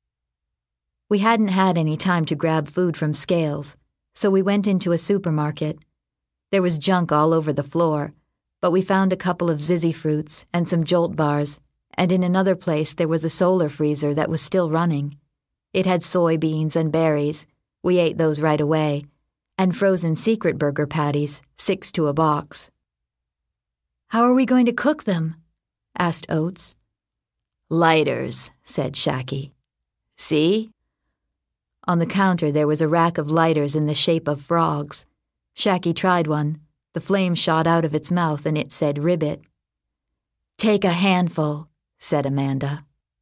We hadn't had any time to grab food from Scales, so we went into a supermarket. There was junk all over the floor, but we found a couple of Zizzy fruits and some Jolt bars, and in another place there was a solar freezer that was still running. It had soybeans and berries. We ate those right away. And frozen Secret Burger patties, 6 to a box. "How are we going to cook them?" asked Oates. "Lighters," said Shacky. "See?" On the counter there was a rack of lighters in the shape of frogs. Shacky tried one. The flame shot out of its mouth and it said ribbit. "Take a handful," said Amanda.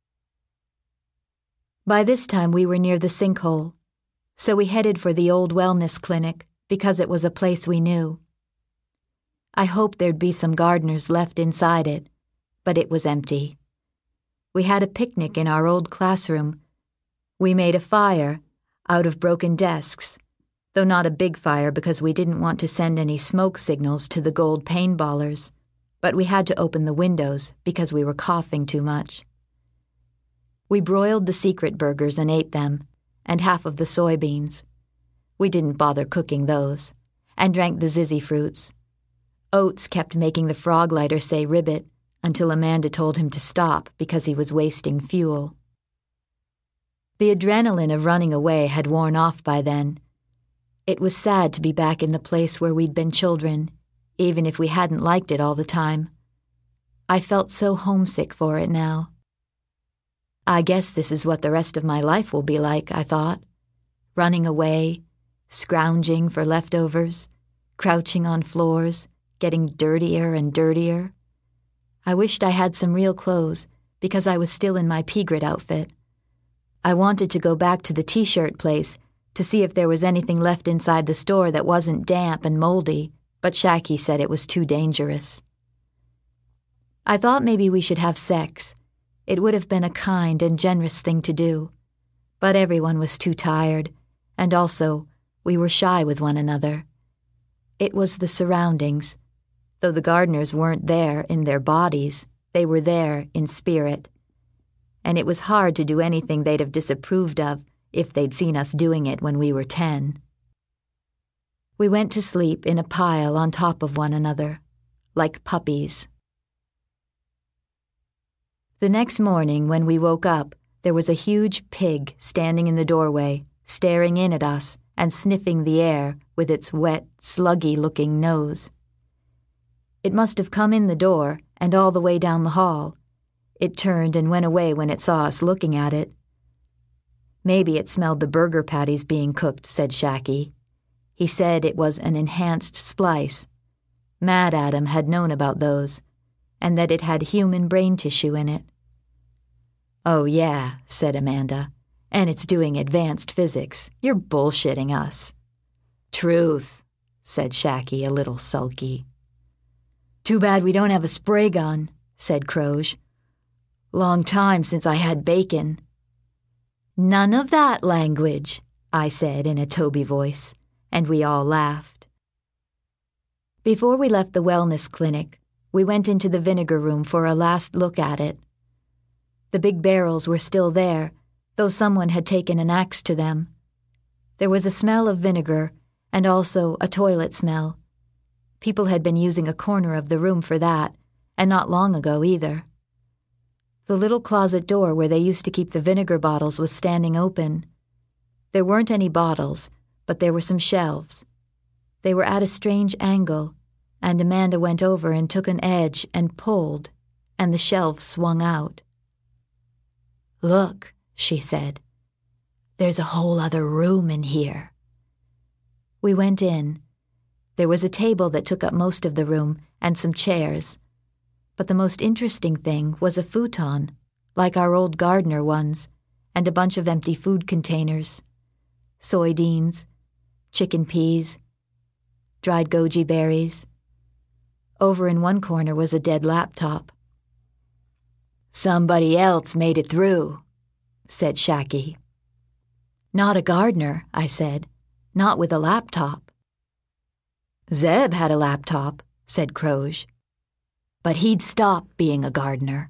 By this time we were near the sinkhole, so we headed for the old wellness clinic because it was a place we knew. I hoped there'd be some gardeners left inside it, but it was empty. We had a picnic in our old classroom. We made a fire out of broken desks, though not a big fire because we didn't want to send any smoke signals to the gold paintballers, but we had to open the windows because we were coughing too much. We broiled the Secret Burgers and ate them, and half of the soybeans. We didn't bother cooking those, and drank the Zizzy fruits. Oates kept making the frog lighter say ribbit until Amanda told him to stop because he was wasting fuel. The adrenaline of running away had worn off by then. It was sad to be back in the place where we'd been children, even if we hadn't liked it all the time. I felt so homesick for it now. I guess this is what the rest of my life will be like, I thought. Running away, scrounging for leftovers, crouching on floors, getting dirtier and dirtier. I wished I had some real clothes because I was still in my pea-grit outfit. I wanted to go back to the T-shirt place to see if there was anything left inside the store that wasn't damp and moldy, but Shacky said it was too dangerous. I thought maybe we should have sex. It would have been a kind and generous thing to do, but everyone was too tired, and also we were shy with one another. It was the surroundings. Though the gardeners weren't there in their bodies, they were there in spirit. And it was hard to do anything they'd have disapproved of if they'd seen us doing it when we were 10. We went to sleep in a pile on top of one another, like puppies. The next morning, when we woke up, there was a huge pig standing in the doorway, staring in at us and sniffing the air with its wet, sluggy-looking nose. It must have come in the door and all the way down the hall. It turned and went away when it saw us looking at it. Maybe it smelled the burger patties being cooked, said Shacky. He said it was an enhanced splice. Mad Adam had known about those, and that it had human brain tissue in it. Oh yeah, said Amanda, and it's doing advanced physics. You're bullshitting us. Truth, said Shacky, a little sulky. Too bad we don't have a spray gun, said Croge. Long time since I had bacon. None of that language, I said in a Toby voice, and we all laughed. Before we left the wellness clinic, we went into the vinegar room for a last look at it. The big barrels were still there, though someone had taken an axe to them. There was a smell of vinegar, and also a toilet smell. People had been using a corner of the room for that, and not long ago either. The little closet door where they used to keep the vinegar bottles was standing open. There weren't any bottles, but there were some shelves. They were at a strange angle, and Amanda went over and took an edge and pulled, and the shelves swung out. Look, she said. There's a whole other room in here. We went in. There was a table that took up most of the room and some chairs. But the most interesting thing was a futon, like our old Gardner ones, and a bunch of empty food containers. Soybeans, chicken peas, dried goji berries. Over in one corner was a dead laptop. Somebody else made it through, said Shacky. Not a Gardner, I said. Not with a laptop. Zeb had a laptop, said Croge. But he'd stop being a gardener.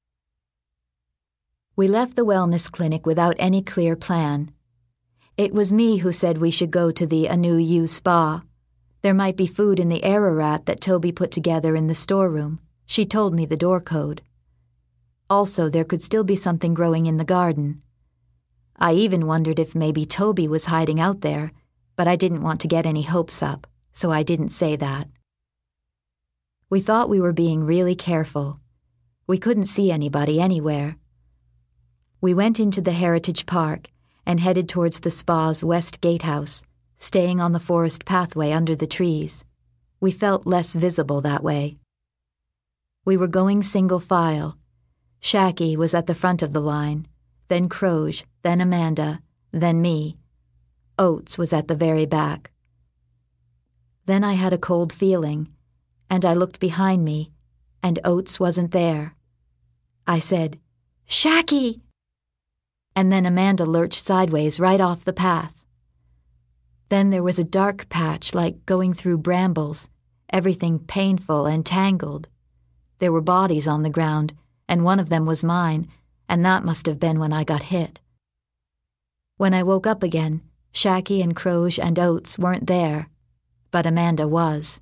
We left the wellness clinic without any clear plan. It was me who said we should go to the Anu U spa. There might be food in the Ararat that Toby put together in the storeroom. She told me the door code. Also, there could still be something growing in the garden. I even wondered if maybe Toby was hiding out there, but I didn't want to get any hopes up, so I didn't say that. We thought we were being really careful. We couldn't see anybody anywhere. We went into the Heritage Park and headed towards the spa's west gatehouse, staying on the forest pathway under the trees. We felt less visible that way. We were going single file. Shacky was at the front of the line, then Croge, then Amanda, then me. Oates was at the very back. Then I had a cold feeling, and I looked behind me, and Oates wasn't there. I said, Shacky! And then Amanda lurched sideways right off the path. Then there was a dark patch like going through brambles, everything painful and tangled. There were bodies on the ground, and one of them was mine, and that must have been when I got hit. When I woke up again, Shacky and Croge and Oates weren't there, but Amanda was.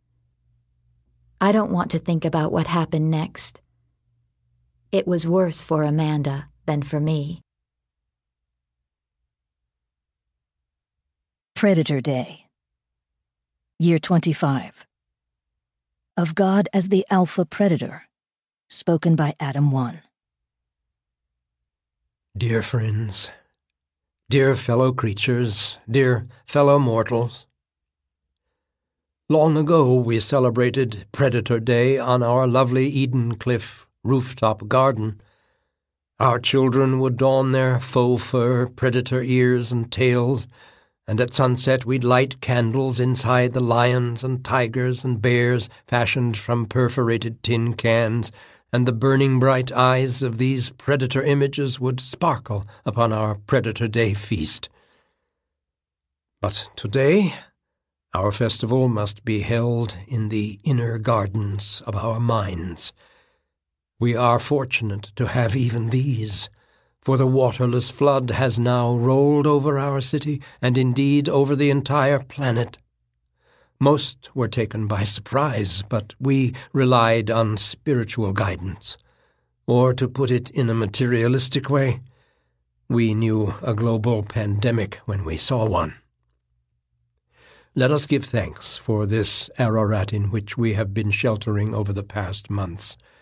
I don't want to think about what happened next. It was worse for Amanda than for me. Predator Day. Year 25. Of God as the Alpha Predator. Spoken by Adam 1. Dear friends, dear fellow creatures, dear fellow mortals, long ago we celebrated Predator Day on our lovely Eden Cliff rooftop garden. Our children would don their faux fur predator ears and tails, and at sunset we'd light candles inside the lions and tigers and bears fashioned from perforated tin cans, and the burning bright eyes of these predator images would sparkle upon our Predator Day feast. But today, our festival must be held in the inner gardens of our minds. We are fortunate to have even these, for the waterless flood has now rolled over our city and indeed over the entire planet. Most were taken by surprise, but we relied on spiritual guidance. Or to put it in a materialistic way, we knew a global pandemic when we saw one. Let us give thanks for this Ararat in which we have been sheltering over the past months.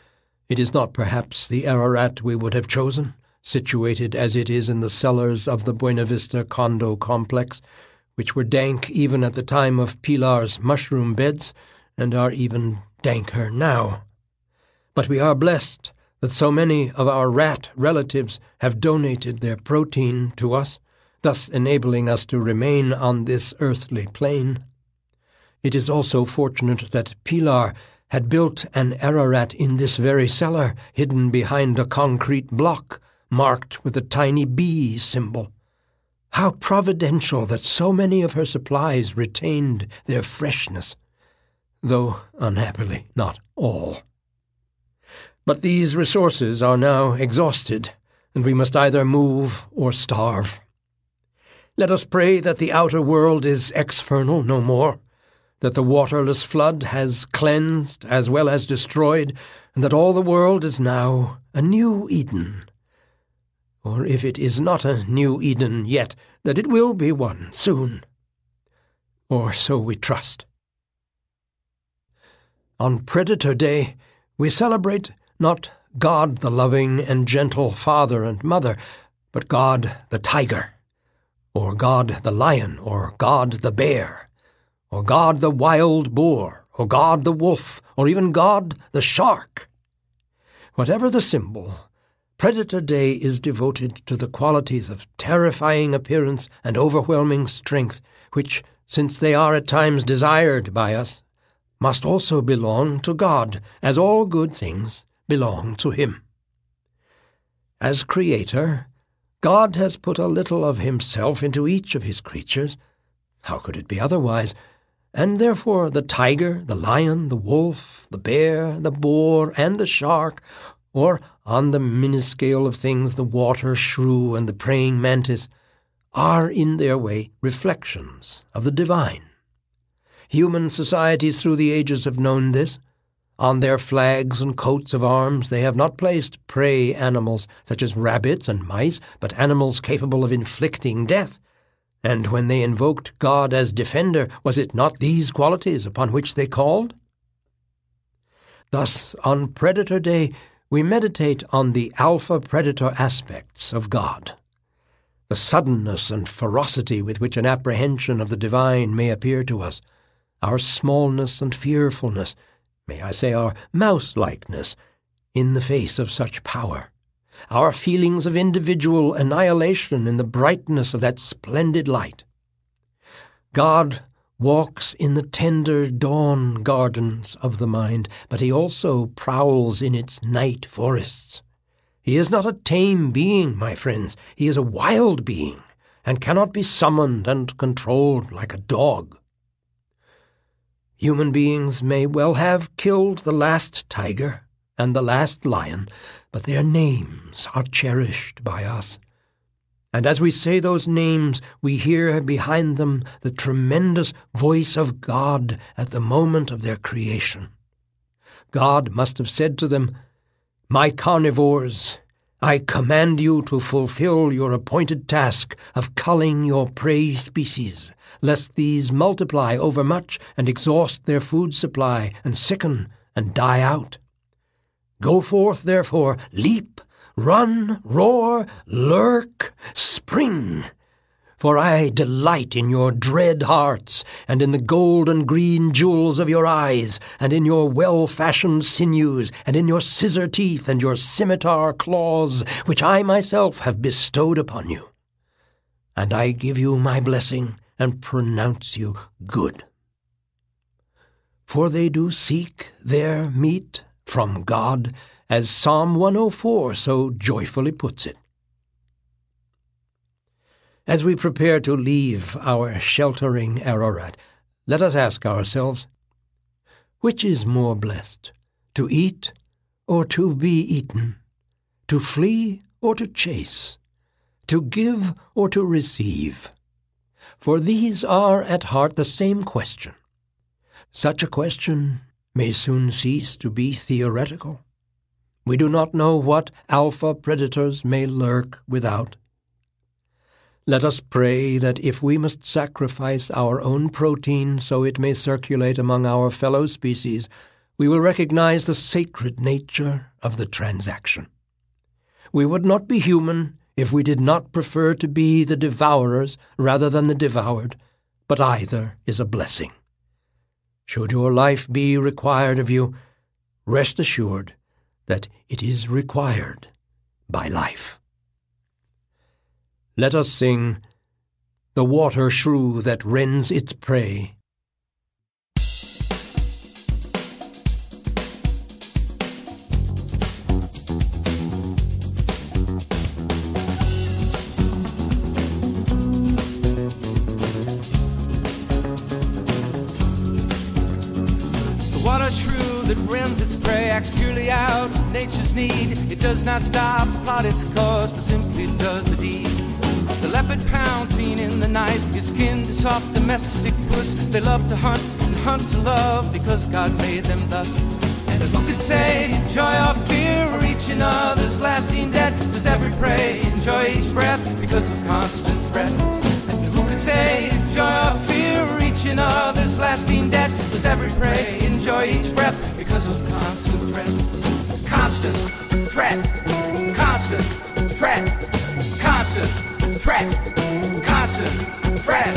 It is not perhaps the Ararat we would have chosen, situated as it is in the cellars of the Buena Vista condo complex, which were dank even at the time of Pilar's mushroom beds, and are even danker now. But we are blessed that so many of our rat relatives have donated their protein to us, thus enabling us to remain on this earthly plane. It is also fortunate that Pilar had built an Ararat in this very cellar, hidden behind a concrete block, marked with a tiny bee symbol. How providential that so many of her supplies retained their freshness, though unhappily not all. But these resources are now exhausted, and we must either move or starve. Let us pray that the outer world is external no more, that the waterless flood has cleansed as well as destroyed, and that all the world is now a new Eden. Or if it is not a new Eden yet, that it will be one soon. Or so we trust. On Predator Day, we celebrate not God the loving and gentle father and mother, but God the tiger, or God the lion, or God the bear, or God the wild boar, or God the wolf, or even God the shark. Whatever the symbol, Predator Day is devoted to the qualities of terrifying appearance and overwhelming strength, which, since they are at times desired by us, must also belong to God, as all good things belong to Him. As Creator, God has put a little of Himself into each of His creatures. How could it be otherwise? And therefore the tiger, the lion, the wolf, the bear, the boar, and the shark, or, on the minuscale of things, the water shrew and the praying mantis, are in their way reflections of the divine. Human societies through the ages have known this. On their flags and coats of arms they have not placed prey animals such as rabbits and mice, but animals capable of inflicting death. And when they invoked God as defender, was it not these qualities upon which they called? Thus, on Predator Day, we meditate on the alpha-predator aspects of God. The suddenness and ferocity with which an apprehension of the divine may appear to us, our smallness and fearfulness, may I say our mouse-likeness, in the face of such power, our feelings of individual annihilation in the brightness of that splendid light. God walks in the tender dawn gardens of the mind, but He also prowls in its night forests. He is not a tame being, my friends. He is a wild being, and cannot be summoned and controlled like a dog. Human beings may well have killed the last tiger and the last lion, but their names are cherished by us. And as we say those names, we hear behind them the tremendous voice of God at the moment of their creation. God must have said to them, "My carnivores, I command you to fulfill your appointed task of culling your prey species, lest these multiply overmuch and exhaust their food supply and sicken and die out. Go forth, therefore, leap, run, roar, lurk, spring, for I delight in your dread hearts, and in the gold and green jewels of your eyes, and in your well-fashioned sinews, and in your scissor teeth and your scimitar claws, which I myself have bestowed upon you. And I give you my blessing, and pronounce you good. For they do seek their meat from God, as Psalm 104 so joyfully puts it. As we prepare to leave our sheltering Ararat, let us ask ourselves, which is more blessed, to eat or to be eaten, to flee or to chase, to give or to receive? For these are at heart the same question. Such a question may soon cease to be theoretical. We do not know what alpha predators may lurk without. Let us pray that if we must sacrifice our own protein so it may circulate among our fellow species, we will recognize the sacred nature of the transaction. We would not be human if we did not prefer to be the devourers rather than the devoured, but either is a blessing. Should your life be required of you, rest assured that it is required by life. Let us sing The Water Shrew That Rends Its Prey. That rends its prey, acts purely out of nature's need. It does not stop, plot its cause, but simply does the deed. The leopard pouncing in the night is kin to soft domestic puss. They love to hunt and hunt to love because God made them thus. And who could say joy or fear or each another's lasting debt? Does every prey enjoy each breath because of constant threat? And who could say joy or fear or each another's lasting debt? Does every prey enjoy each breath because of constant threat? Constant threat, constant threat, constant threat, constant threat.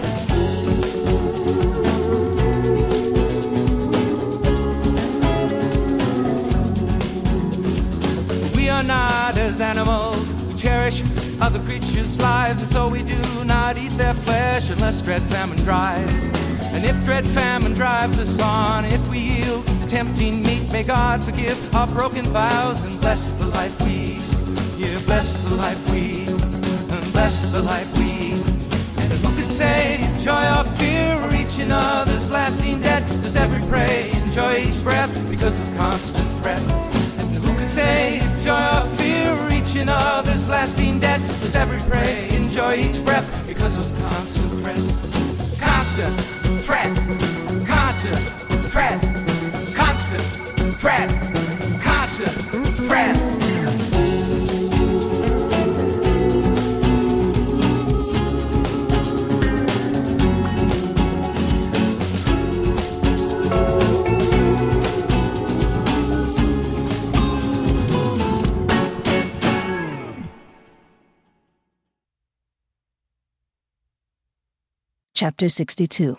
We are not as animals, we cherish other creatures' lives, and so we do not eat their flesh unless dread famine drives. And if dread famine drives us on, if we yield to tempting meat, may God forgive our broken vows and bless the life we, yeah, bless the life we, and bless the life we. And who could say joy or fear or each another's lasting debt? Does every prey enjoy each breath because of constant threat? And who could say joy or fear or each another's lasting debt? Does every prey enjoy each breath because of constant threat? Constant threat, constant threat, constant threat, constant threat. Chapter 62.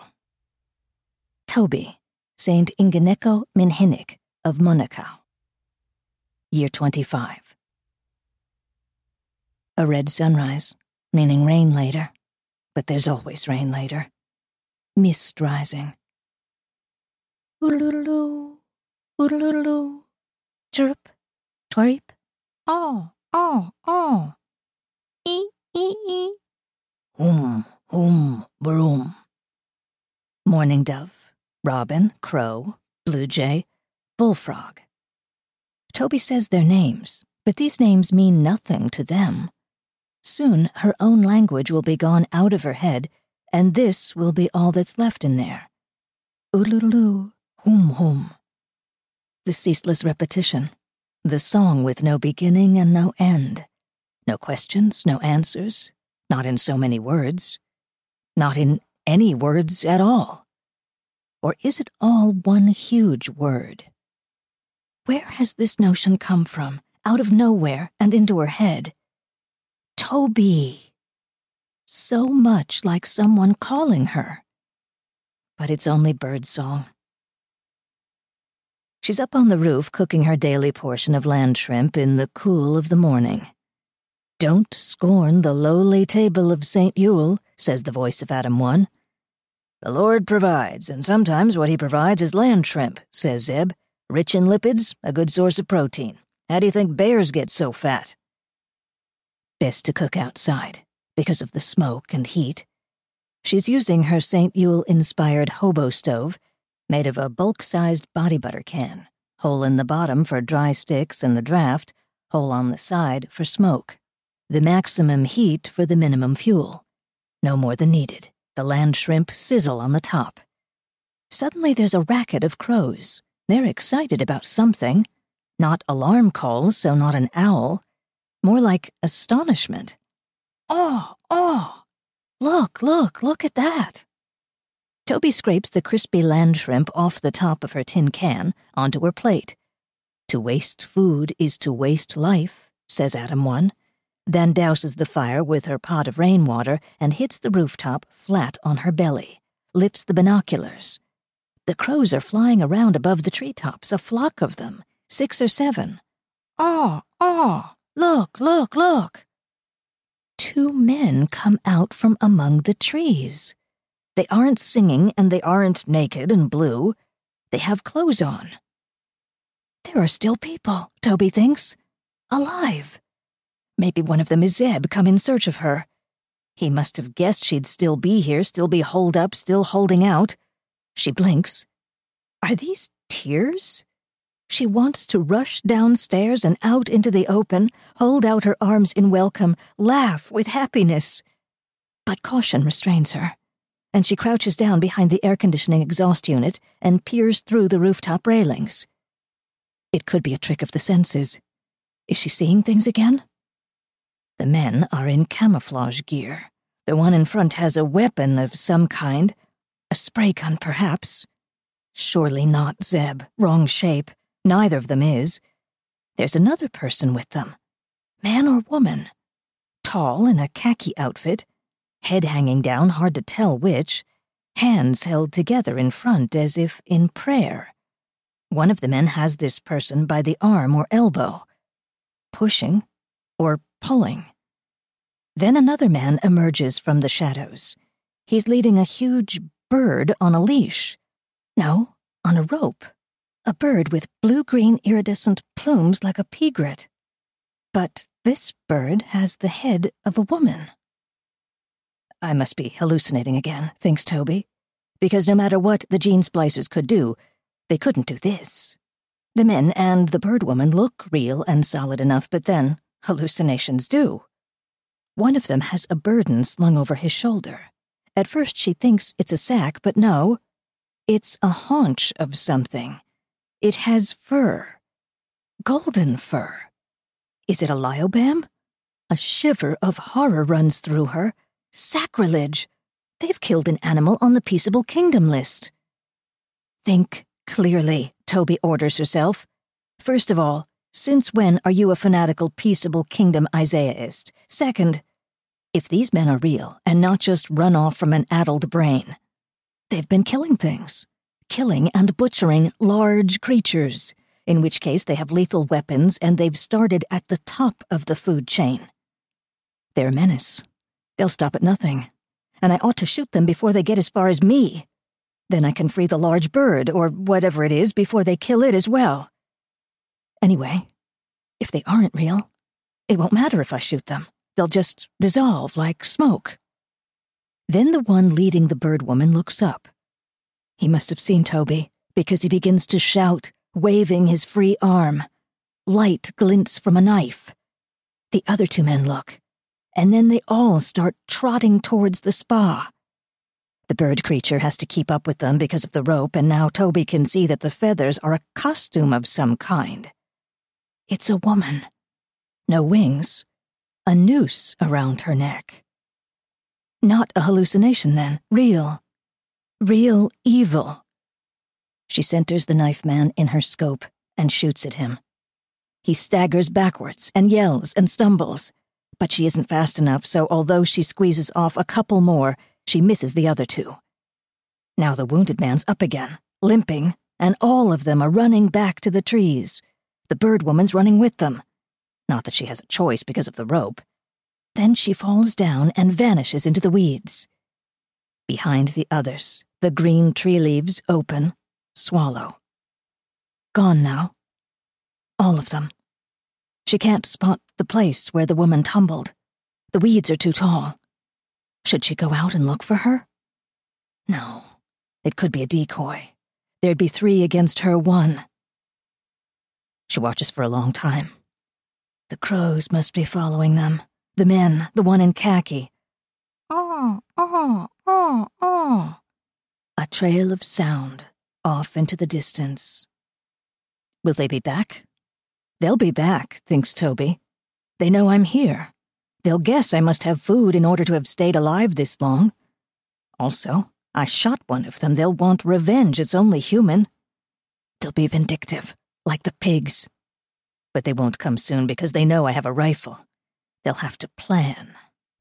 Toby, Saint Ingeneko Minhinnik of Monacau. Year 25. A red sunrise, meaning rain later, but there's always rain later. Mist rising. Oodaloo, oodaloo, chirp, twarip, oh, ee. Broom. Morning dove, robin, crow, blue jay, bullfrog. Toby says their names, but these names mean nothing to them. Soon her own language will be gone out of her head, and this will be all that's left in there. Oodaloo, hum. The ceaseless repetition, the song with no beginning and no end. No questions, no answers, not in so many words. Not in any words at all. Or is it all one huge word? Where has this notion come from, out of nowhere and into her head? Toby! So much like someone calling her. But it's only birdsong. She's up on the roof cooking her daily portion of land shrimp in the cool of the morning. Don't scorn the lowly table of St. Yule, says the voice of Adam 1. The Lord provides, and sometimes what he provides is land shrimp, says Zeb. Rich in lipids, a good source of protein. How do you think bears get so fat? Best to cook outside, because of the smoke and heat. She's using her St. Yule-inspired hobo stove, made of a bulk-sized body butter can, hole in the bottom for dry sticks and the draft, hole on the side for smoke. The maximum heat for the minimum fuel. No more than needed. The land shrimp sizzle on the top. Suddenly there's a racket of crows. They're excited about something. Not alarm calls, so not an owl. More like astonishment. Oh! Look at that. Toby scrapes the crispy land shrimp off the top of her tin can onto her plate. To waste food is to waste life, says Adam 1, then douses the fire with her pot of rainwater and hits the rooftop flat on her belly, lifts the binoculars. The crows are flying around above the treetops, a flock of them, 6 or 7. Oh, look, look, look. 2 men come out from among the trees. They aren't singing and they aren't naked and blue. They have clothes on. There are still people, Toby thinks. Alive. Maybe one of them is Zeb, come in search of her. He must have guessed she'd still be here, still be holed up, still holding out. She blinks. Are these tears? She wants to rush downstairs and out into the open, hold out her arms in welcome, laugh with happiness. But caution restrains her, and she crouches down behind the air-conditioning exhaust unit and peers through the rooftop railings. It could be a trick of the senses. Is she seeing things again? The men are in camouflage gear. The one in front has a weapon of some kind. A spray gun, perhaps. Surely not Zeb. Wrong shape. Neither of them is. There's another person with them. Man or woman? Tall in a khaki outfit. Head hanging down, hard to tell which. Hands held together in front as if in prayer. One of the men has this person by the arm or elbow. Pushing or pulling. Then another man emerges from the shadows. He's leading a huge bird on a leash. No, on a rope. A bird with blue-green iridescent plumes like a pigret. But this bird has the head of a woman. I must be hallucinating again, thinks Toby, because no matter what the gene splicers could do, they couldn't do this. The men and the bird woman look real and solid enough, but then hallucinations do. One of them has a burden slung over his shoulder. At first she thinks it's a sack, but no, it's a haunch of something. It has fur. Golden fur. Is it a lyobam? A shiver of horror runs through her. Sacrilege! They've killed an animal on the Peaceable Kingdom list. Think clearly, Toby orders herself. First of all, since when are you a fanatical Peaceable Kingdom Isaiahist? Second, if these men are real and not just run off from an addled brain, they've been killing things. Killing and butchering large creatures, in which case they have lethal weapons and they've started at the top of the food chain. They're a menace. They'll stop at nothing, and I ought to shoot them before they get as far as me. Then I can free the large bird, or whatever it is, before they kill it as well. Anyway, if they aren't real, it won't matter if I shoot them. They'll just dissolve like smoke. Then the one leading the bird woman looks up. He must have seen Toby, because he begins to shout, waving his free arm. Light glints from a knife. The other 2 men look, and then they all start trotting towards the spa. The bird creature has to keep up with them because of the rope, and now Toby can see that the feathers are a costume of some kind. It's a woman. No wings. A noose around her neck. Not a hallucination, then. Real. Real evil. She centers the knife man in her scope and shoots at him. He staggers backwards and yells and stumbles, but she isn't fast enough, so although she squeezes off a couple more, she misses the other 2. Now the wounded man's up again, limping, and all of them are running back to the trees. The bird woman's running with them. Not that she has a choice because of the rope. Then she falls down and vanishes into the weeds. Behind the others, the green tree leaves open, swallow. Gone now. All of them. She can't spot the place where the woman tumbled. The weeds are too tall. Should she go out and look for her? No. It could be a decoy. There'd be 3 against her 1. She watches for a long time. The crows must be following them. The men, the one in khaki. Oh. A trail of sound off into the distance. Will they be back? They'll be back, thinks Toby. They know I'm here. They'll guess I must have food in order to have stayed alive this long. Also, I shot one of them. They'll want revenge. It's only human. They'll be vindictive, like the pigs. But they won't come soon because they know I have a rifle. They'll have to plan.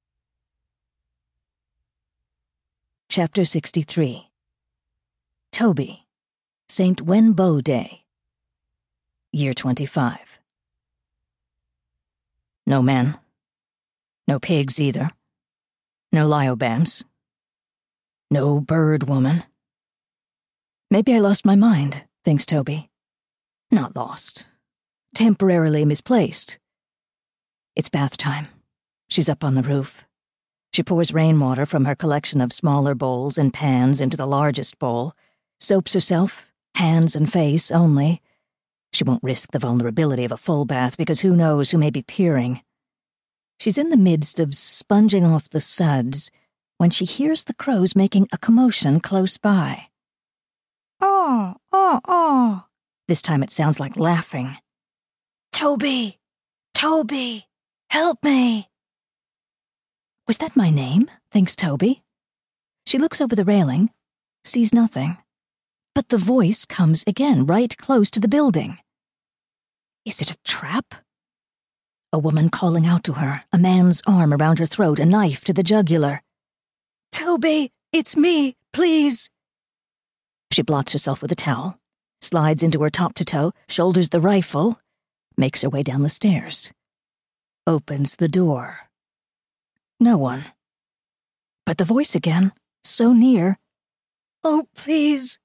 Chapter 63. Toby, St. Wenbo Day. Year 25. No men. No pigs either. No Lyobams. No bird woman. Maybe I lost my mind, thinks Toby. Not lost. Temporarily misplaced. It's bath time. She's up on the roof. She pours rainwater from her collection of smaller bowls and pans into the largest bowl, soaps herself, hands and face only. She won't risk the vulnerability of a full bath because who knows who may be peering. She's in the midst of sponging off the suds when she hears the crows making a commotion close by. Oh, oh, oh. This time it sounds like laughing. Toby! Toby! Help me! Was that my name? Thinks Toby. She looks over the railing, sees nothing. But the voice comes again, right close to the building. Is it a trap? A woman calling out to her, a man's arm around her throat, a knife to the jugular. Toby, it's me, please. She blots herself with a towel, slides into her top-to-toe, shoulders the rifle, makes her way down the stairs. Opens the door. No one. But the voice again, so near. Oh, please.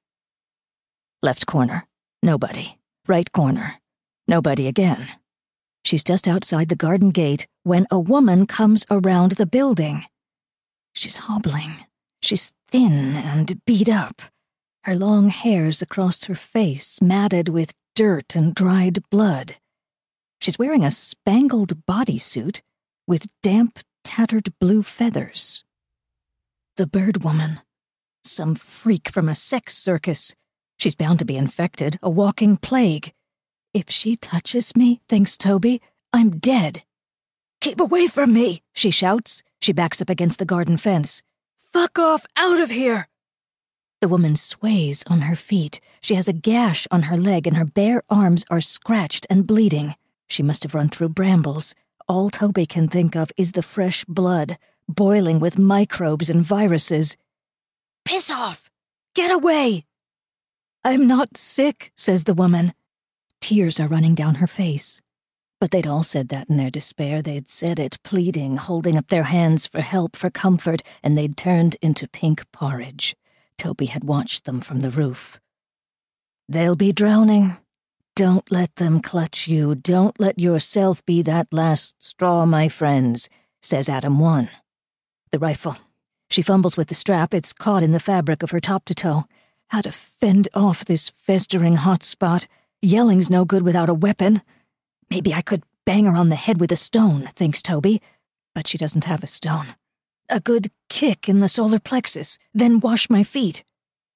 Left corner, nobody. Right corner, nobody again. She's just outside the garden gate when a woman comes around the building. She's hobbling. She's thin and beat up. Her long hair's across her face, matted with dirt and dried blood. She's wearing a spangled bodysuit with damp, tattered blue feathers. The bird woman. Some freak from a sex circus. She's bound to be infected, a walking plague. If she touches me, thinks Toby, I'm dead. Keep away from me, she shouts. She backs up against the garden fence. Fuck off, out of here! The woman sways on her feet. She has a gash on her leg and her bare arms are scratched and bleeding. She must have run through brambles. All Toby can think of is the fresh blood, boiling with microbes and viruses. Piss off! Get away! I'm not sick, says the woman. Tears are running down her face. But they'd all said that in their despair. They'd said it, pleading, holding up their hands for help, for comfort, and they'd turned into pink porridge. Toby had watched them from the roof. They'll be drowning. Don't let them clutch you. Don't let yourself be that last straw, my friends, says Adam 1. The rifle. She fumbles with the strap. It's caught in the fabric of her top-to-toe. How to fend off this festering hot spot. Yelling's no good without a weapon. Maybe I could bang her on the head with a stone, thinks Toby. But she doesn't have a stone. A good kick in the solar plexus, then wash my feet.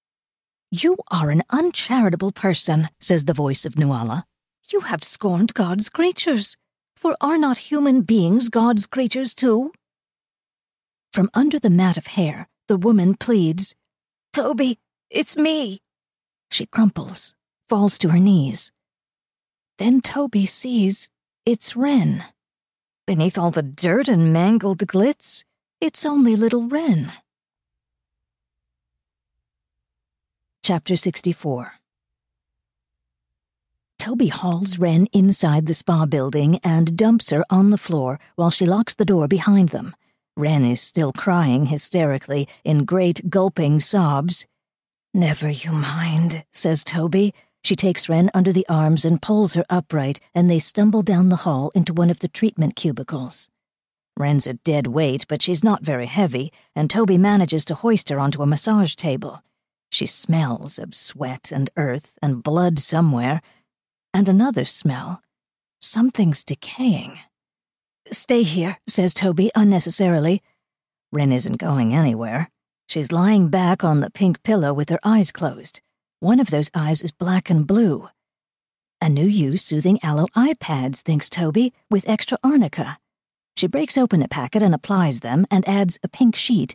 You are an uncharitable person, says the voice of Nuala. You have scorned God's creatures. For are not human beings God's creatures too? From under the mat of hair, the woman pleads, Toby, it's me. She crumples, falls to her knees. Then Toby sees it's Wren. Beneath all the dirt and mangled glitz, it's only little Wren. Chapter 64. Toby hauls Wren inside the spa building and dumps her on the floor while she locks the door behind them. Wren is still crying hysterically in great gulping sobs. Never you mind, says Toby. She takes Wren under the arms and pulls her upright, and they stumble down the hall into one of the treatment cubicles. Wren's a dead weight, but she's not very heavy, and Toby manages to hoist her onto a massage table. She smells of sweat and earth and blood somewhere, and another smell. Something's decaying. Stay here, says Toby unnecessarily. Wren isn't going anywhere. She's lying back on the pink pillow with her eyes closed. One of those eyes is black and blue. A new use soothing aloe eye pads, thinks Toby, with extra arnica. She breaks open a packet and applies them and adds a pink sheet,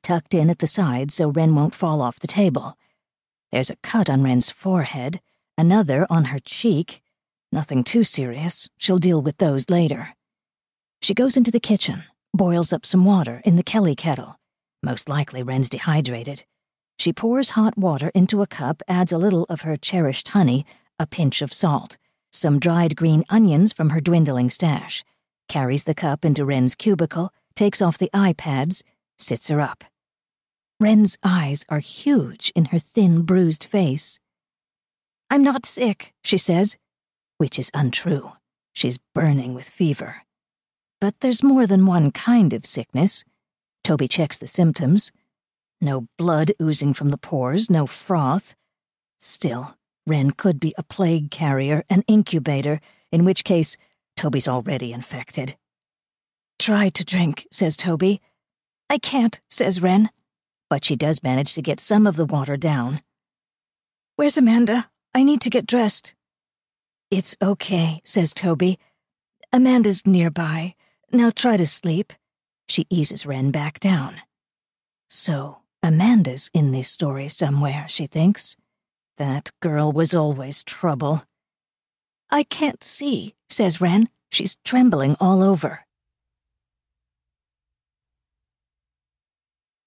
tucked in at the side so Wren won't fall off the table. There's a cut on Wren's forehead, another on her cheek. Nothing too serious. She'll deal with those later. She goes into the kitchen, boils up some water in the Kelly kettle. Most likely Wren's dehydrated. She pours hot water into a cup, adds a little of her cherished honey, a pinch of salt, some dried green onions from her dwindling stash, carries the cup into Wren's cubicle, takes off the eye pads, sits her up. Wren's eyes are huge in her thin, bruised face. "I'm not sick," she says, which is untrue. She's burning with fever. But there's more than one kind of sickness. Toby checks the symptoms. No blood oozing from the pores, no froth. Still, Wren could be a plague carrier, an incubator, in which case Toby's already infected. "Try to drink," says Toby. "I can't," says Wren. But she does manage to get some of the water down. "Where's Amanda? I need to get dressed." "It's okay," says Toby. "Amanda's nearby. Now try to sleep." She eases Wren back down. So, Amanda's in this story somewhere, she thinks. That girl was always trouble. "I can't see," says Wren. She's trembling all over.